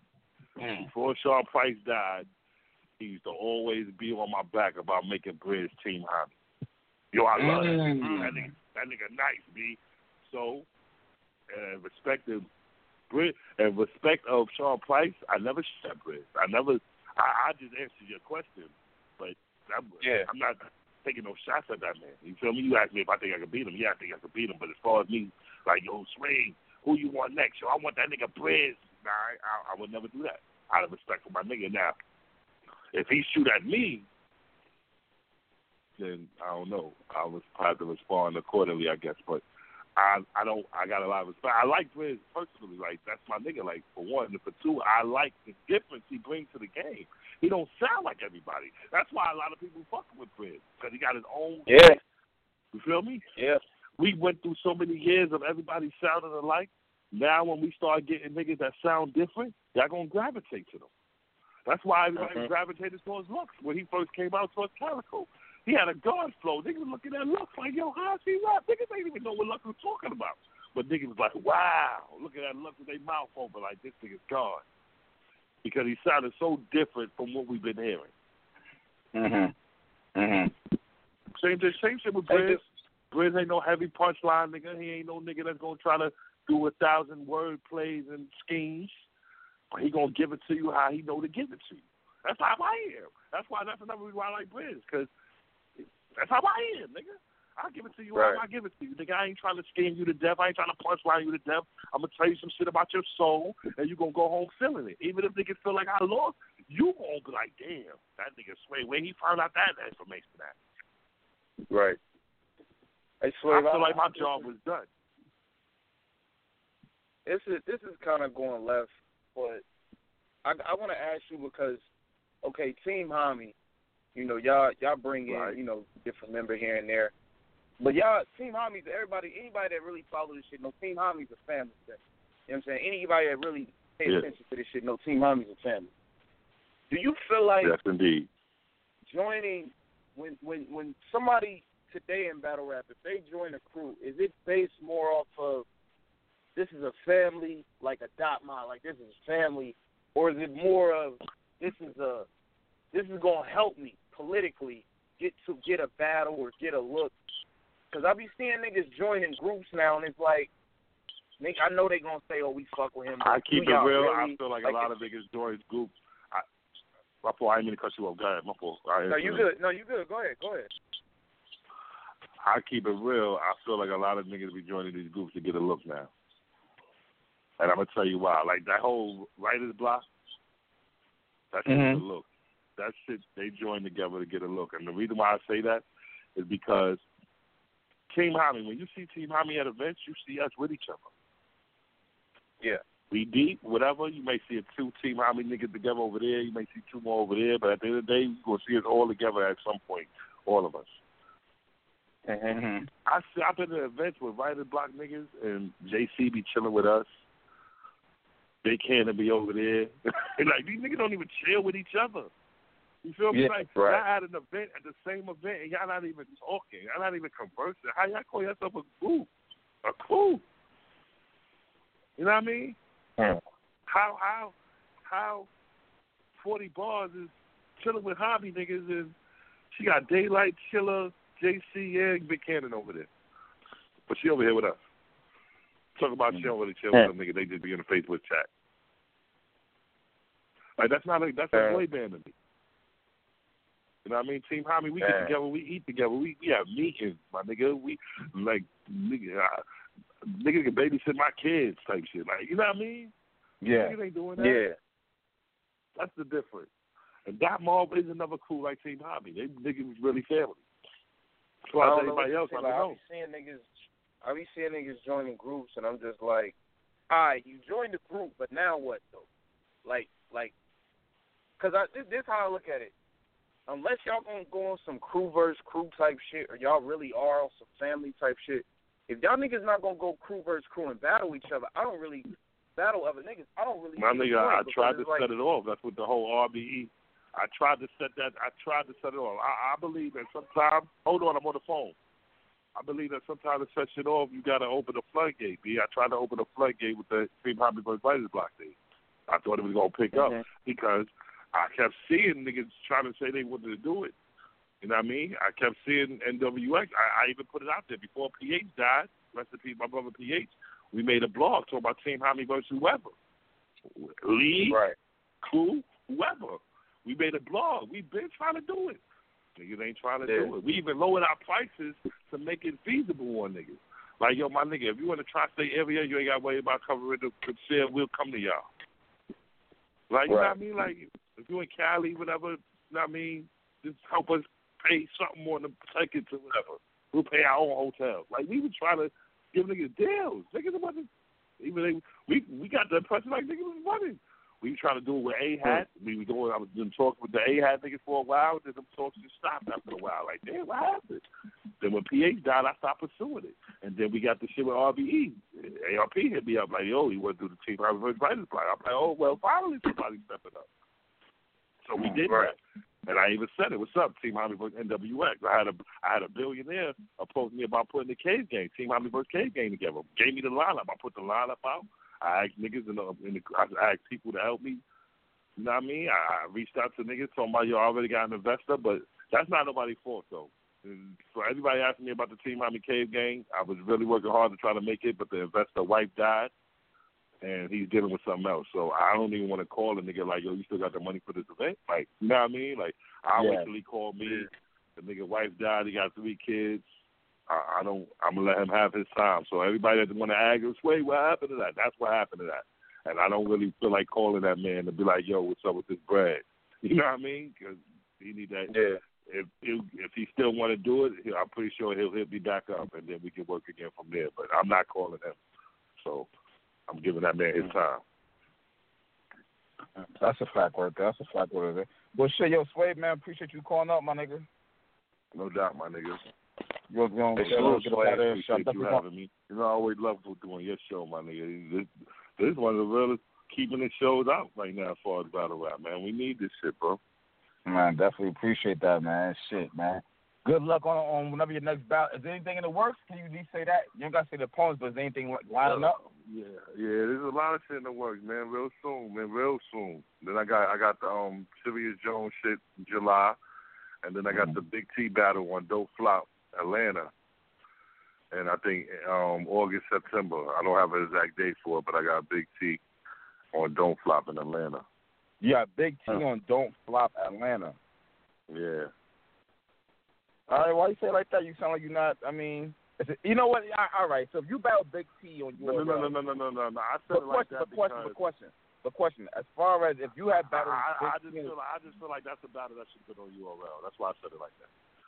Before Sean Price died, he used to always be on my back about making Briz Team Homie. Yo, I love that nigga nice, B. So, respect of Sean Price, I never shot Briz. I just answered your question, but I'm not taking no shots at that man. You feel me? You asked me if I think I could beat him. Yeah, I think I could beat him. But as far as me, like, yo, Swave, who you want next? Yo, I want that nigga Briz. Nah, I would never do that. Out of respect for my nigga. Now, if he shoot at me, then I don't know. I was have to respond accordingly, I guess. But I got a lot of respect. I like Briz personally. Like, that's my nigga. Like, for one. And for two, I like the difference he brings to the game. He don't sound like everybody. That's why a lot of people fuck with Briz, because he got his own. Yeah. You feel me? Yeah. We went through so many years of everybody sounding alike. Now when we start getting niggas that sound different, y'all gonna gravitate to them. That's why everybody gravitated towards Lux when he first came out towards Calico. He had a guard flow. Niggas looking at Lux like, yo, how's he rap? Niggas ain't even know what Lux was talking about. But niggas was like, wow, looking at Lux with their mouth open like this nigga's God. Because he sounded so different from what we've been hearing. Same shit with Briz. Briz ain't no heavy punchline nigga. He ain't no nigga that's gonna try to do 1,000 word plays and schemes. He gonna give it to you how he know to give it to you. That's how I am. That's another reason why I like Briz, because that's how I am, nigga. I'll give it to you how I give it to you. Nigga, I ain't trying to scheme you to death. I ain't trying to punchline you to death. I'm going to tell you some shit about your soul, and you going to go home feeling it. Even if niggas feel like I lost, you going to be like, damn, that nigga Sway, where he found out that information at? Right. I feel like my job was done. This is kind of going left, but I want to ask you because, okay, Team Hami, you know, y'all bring in, you know, different member here and there. But y'all, Team Hami's, anybody that really follow this shit, know Team Hami's a family thing. You know what I'm saying? Anybody that really pays attention to this shit, know Team Hami's a family. Do you feel like yes, indeed, joining, when somebody today in battle rap, if they join a crew, is it based more off of this is a family, like a dot mod, like this is family, or is it more of this is gonna help me politically get a battle or get a look? Because I be seeing niggas joining groups now, and it's like, nigga, I know they gonna say, oh, we fuck with him. I keep it real. Really, I feel like a lot of niggas join groups. My fault. I didn't mean to cut you off. Go ahead. My fault. No, you good. No, you good. Go ahead. I keep it real. I feel like a lot of niggas be joining these groups to get a look now. And I'm going to tell you why. Like, that whole writer's block, that shit is a look. That shit, they join together to get a look. And the reason why I say that is because Team Hami, when you see Team Hami at events, you see us with each other. Yeah. We deep, whatever. You may see two Team Hami niggas together over there. You may see two more over there. But at the end of the day, you're going to see us all together at some point, all of us. I've been to events with writer's block niggas, and JC be chilling with us. They can't be over there. Like, these niggas don't even chill with each other. You feel me? Like, y'all at an event, at the same event, and y'all not even talking. Y'all not even conversing. How y'all call yourself a group? A crew? You know what I mean? How 40 Bars is chilling with Hobby niggas, and she got Daylight, Chiller, JC, and Big Cannon over there. But she over here with us. Talk about she don't really chill with them niggas. They just be in the Facebook chat. Like, that's a boy band to me. You know what I mean? Team Hami, we get together, we eat together, we have meetings, my nigga. We, like, niggas can babysit my kids type shit. Like, you know what I mean? Yeah. Niggas ain't doing that. Yeah. That's the difference. And Dot Mob is another crew like Team Hami. They niggas was really family. As far as everybody else, I don't know. I be seeing niggas joining groups, and I'm just like, all right, you joined the group, but now what, though? Like, because this is how I look at it. Unless y'all going to go on some crew versus crew type shit, or y'all really are on some family type shit, if y'all niggas not going to go crew versus crew and battle each other, I don't really battle other niggas. I don't really. My nigga, I tried to set it off. That's what the whole RBE. I tried to set it off. I believe that sometimes, hold on, I'm on the phone. I believe that sometimes to set shit off, you got to open the floodgate, B. I tried to open the floodgate with the Team Hami vs. Writers Block thing. I thought it was going to pick up because I kept seeing niggas trying to say they wanted to do it. You know what I mean? I kept seeing NWX. I even put it out there. Before PH died, rest in peace, my brother PH, we made a blog talking about Team Hami versus whoever. Lee, Crew, whoever. We made a blog. We've been trying to do it. Niggas ain't trying to do it. We even lowered our prices to make it feasible on niggas. Like, yo, my nigga, if you in the tri-state area, you ain't got to worry about covering the sale. We'll come to y'all. Like, you know what I mean? Like, if you in Cali, whatever, you know what I mean? Just help us pay something more than tickets or whatever. We'll pay our own hotels. Like, we were trying to give niggas deals. Niggas wasn't, we got the impression like niggas was running. We were trying to do it with A-Hat. I was doing talks with the A-Hat niggas for a while. Then them talks just stopped after a while. Like, damn, what happened? Then when PH died, I stopped pursuing it. And then we got the shit with RBE. ARP hit me up like, yo, he went through the Team Harvey vs. Writers Block. I'm like, oh, well, finally somebody stepping up. So we did that. And I even said it. What's up, Team Harvey vs. NWX? I had a billionaire approach me about putting the Cave Gang, Team Harvey vs. Cave Gang together. Gave me the lineup. I put the lineup out. I asked niggas I asked people to help me. You know what I mean? I reached out to niggas talking about, yo, I already got an investor, but that's not nobody's fault, though. And for everybody asking me about the Team Harvey Cave Gang, I was really working hard to try to make it, but the investor wife died, and he's dealing with something else. So I don't even want to call a nigga like, yo, you still got the money for this event? Like, you know what I mean? Like, I wait till he called me. The nigga wife died. He got 3 kids. I'm going to let him have his time. So everybody that want to argue, wait, what happened to that? That's what happened to that. And I don't really feel like calling that man to be like, yo, what's up with this bread? You know what I mean? Because he need that. Yeah. If he still want to do it, I'm pretty sure he'll be back up, and then we can work again from there. But I'm not calling him. So I'm giving that man his time. That's a fact right there. That's a fact right there. Well, shit, yo, Sway, man, appreciate you calling up, my nigga. No doubt, my niggas. You're going to get Sway, out there. appreciate you having me. You know, I always love doing your show, my nigga. This is one of the realest keeping the shows out right now as far as battle rap, man. We need this shit, bro. Man, definitely appreciate that, man. Shit, man. Good luck on whenever your next battle. Is there anything in the works? Can you at least say that? You don't got to say the opponents, but is there anything lining up? Yeah. There's a lot of shit in the works, man. Real soon. Then I got the Sirius Jones shit in July, and then I got the Big T battle on Dope Flop, Atlanta. And I think August, September. I don't have an exact date for it, but I got Big T on Don't Flop in Atlanta. Yeah, Big T on Don't Flop, Atlanta. Yeah. All right, why you say it like that? You sound like you're not, I mean, you know what? All right, so if you battle Big T on your No. I said it like that question. As far as if you had battled I just feel like that's a battle that should have been on URL. That's why I said it like that.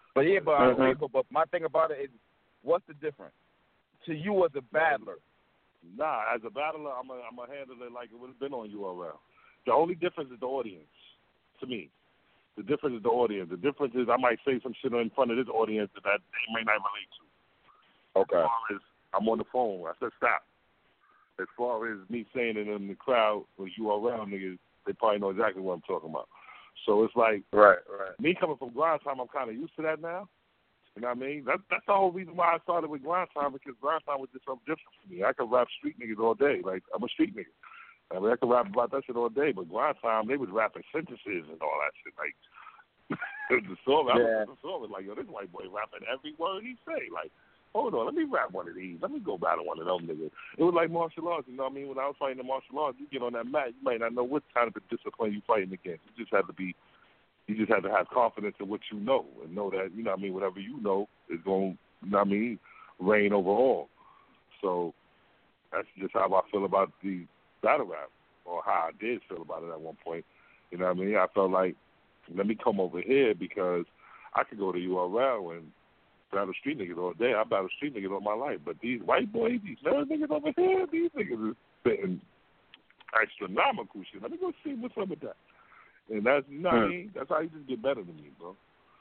But my thing about it is, what's the difference to you as a battler? Nah, as a battler, I'm gonna handle it like it would have been on URL. The only difference is the audience, to me. The difference is the audience. The difference is I might say some shit in front of this audience that they may not relate to. Okay. As far as I'm on the phone, I said stop. As far as me saying it in the crowd with URL niggas, they probably know exactly what I'm talking about. So it's like, right. Me coming from Grind Time, I'm kind of used to that now. You know what I mean? That's the whole reason why I started with Grind Time, because Grind Time was just something different for me. I could rap street niggas all day. Like, I'm a street nigga. I mean, I could rap about that shit all day, but Grind Time, they was rapping sentences and all that shit. Like, the song was like, yo, this white boy rapping every word he say. Like, hold on, let me rap one of these. Let me go battle one of them niggas. It was like martial arts, you know what I mean? When I was fighting the martial arts, you get on that mat, you might not know what kind of discipline you're fighting against. You just have to have confidence in what you know and know that, you know what I mean, whatever you know is going, you know what I mean, reign over all. So that's just how I feel about the battle rap, or how I did feel about it at one point. You know what I mean? I felt like, let me come over here because I could go to URL and battle street niggas all day. I battle street niggas all my life. But these white boys, these nerd niggas over here, these niggas is spitting astronomical shit. Let me go see what's up with that. And that's, you know what I mean? That's how you just get better than me, bro.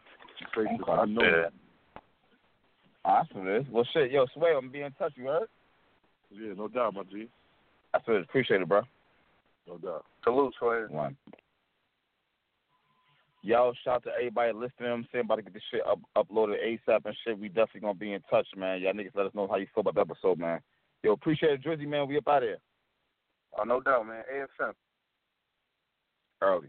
I know that. Awesome, well, shit, yo, Sway, I'm going to be in touch, you heard? Yeah, no doubt, my G. I said, appreciate it, bro. No doubt. Salute, Sway. One. Yo, shout out to everybody listening. I'm about to get this shit uploaded ASAP and shit. We definitely going to be in touch, man. Y'all niggas let us know how you feel about the episode, man. Yo, appreciate it, Drizzy, man. We up out of here. Oh, no doubt, man. AFM. Early.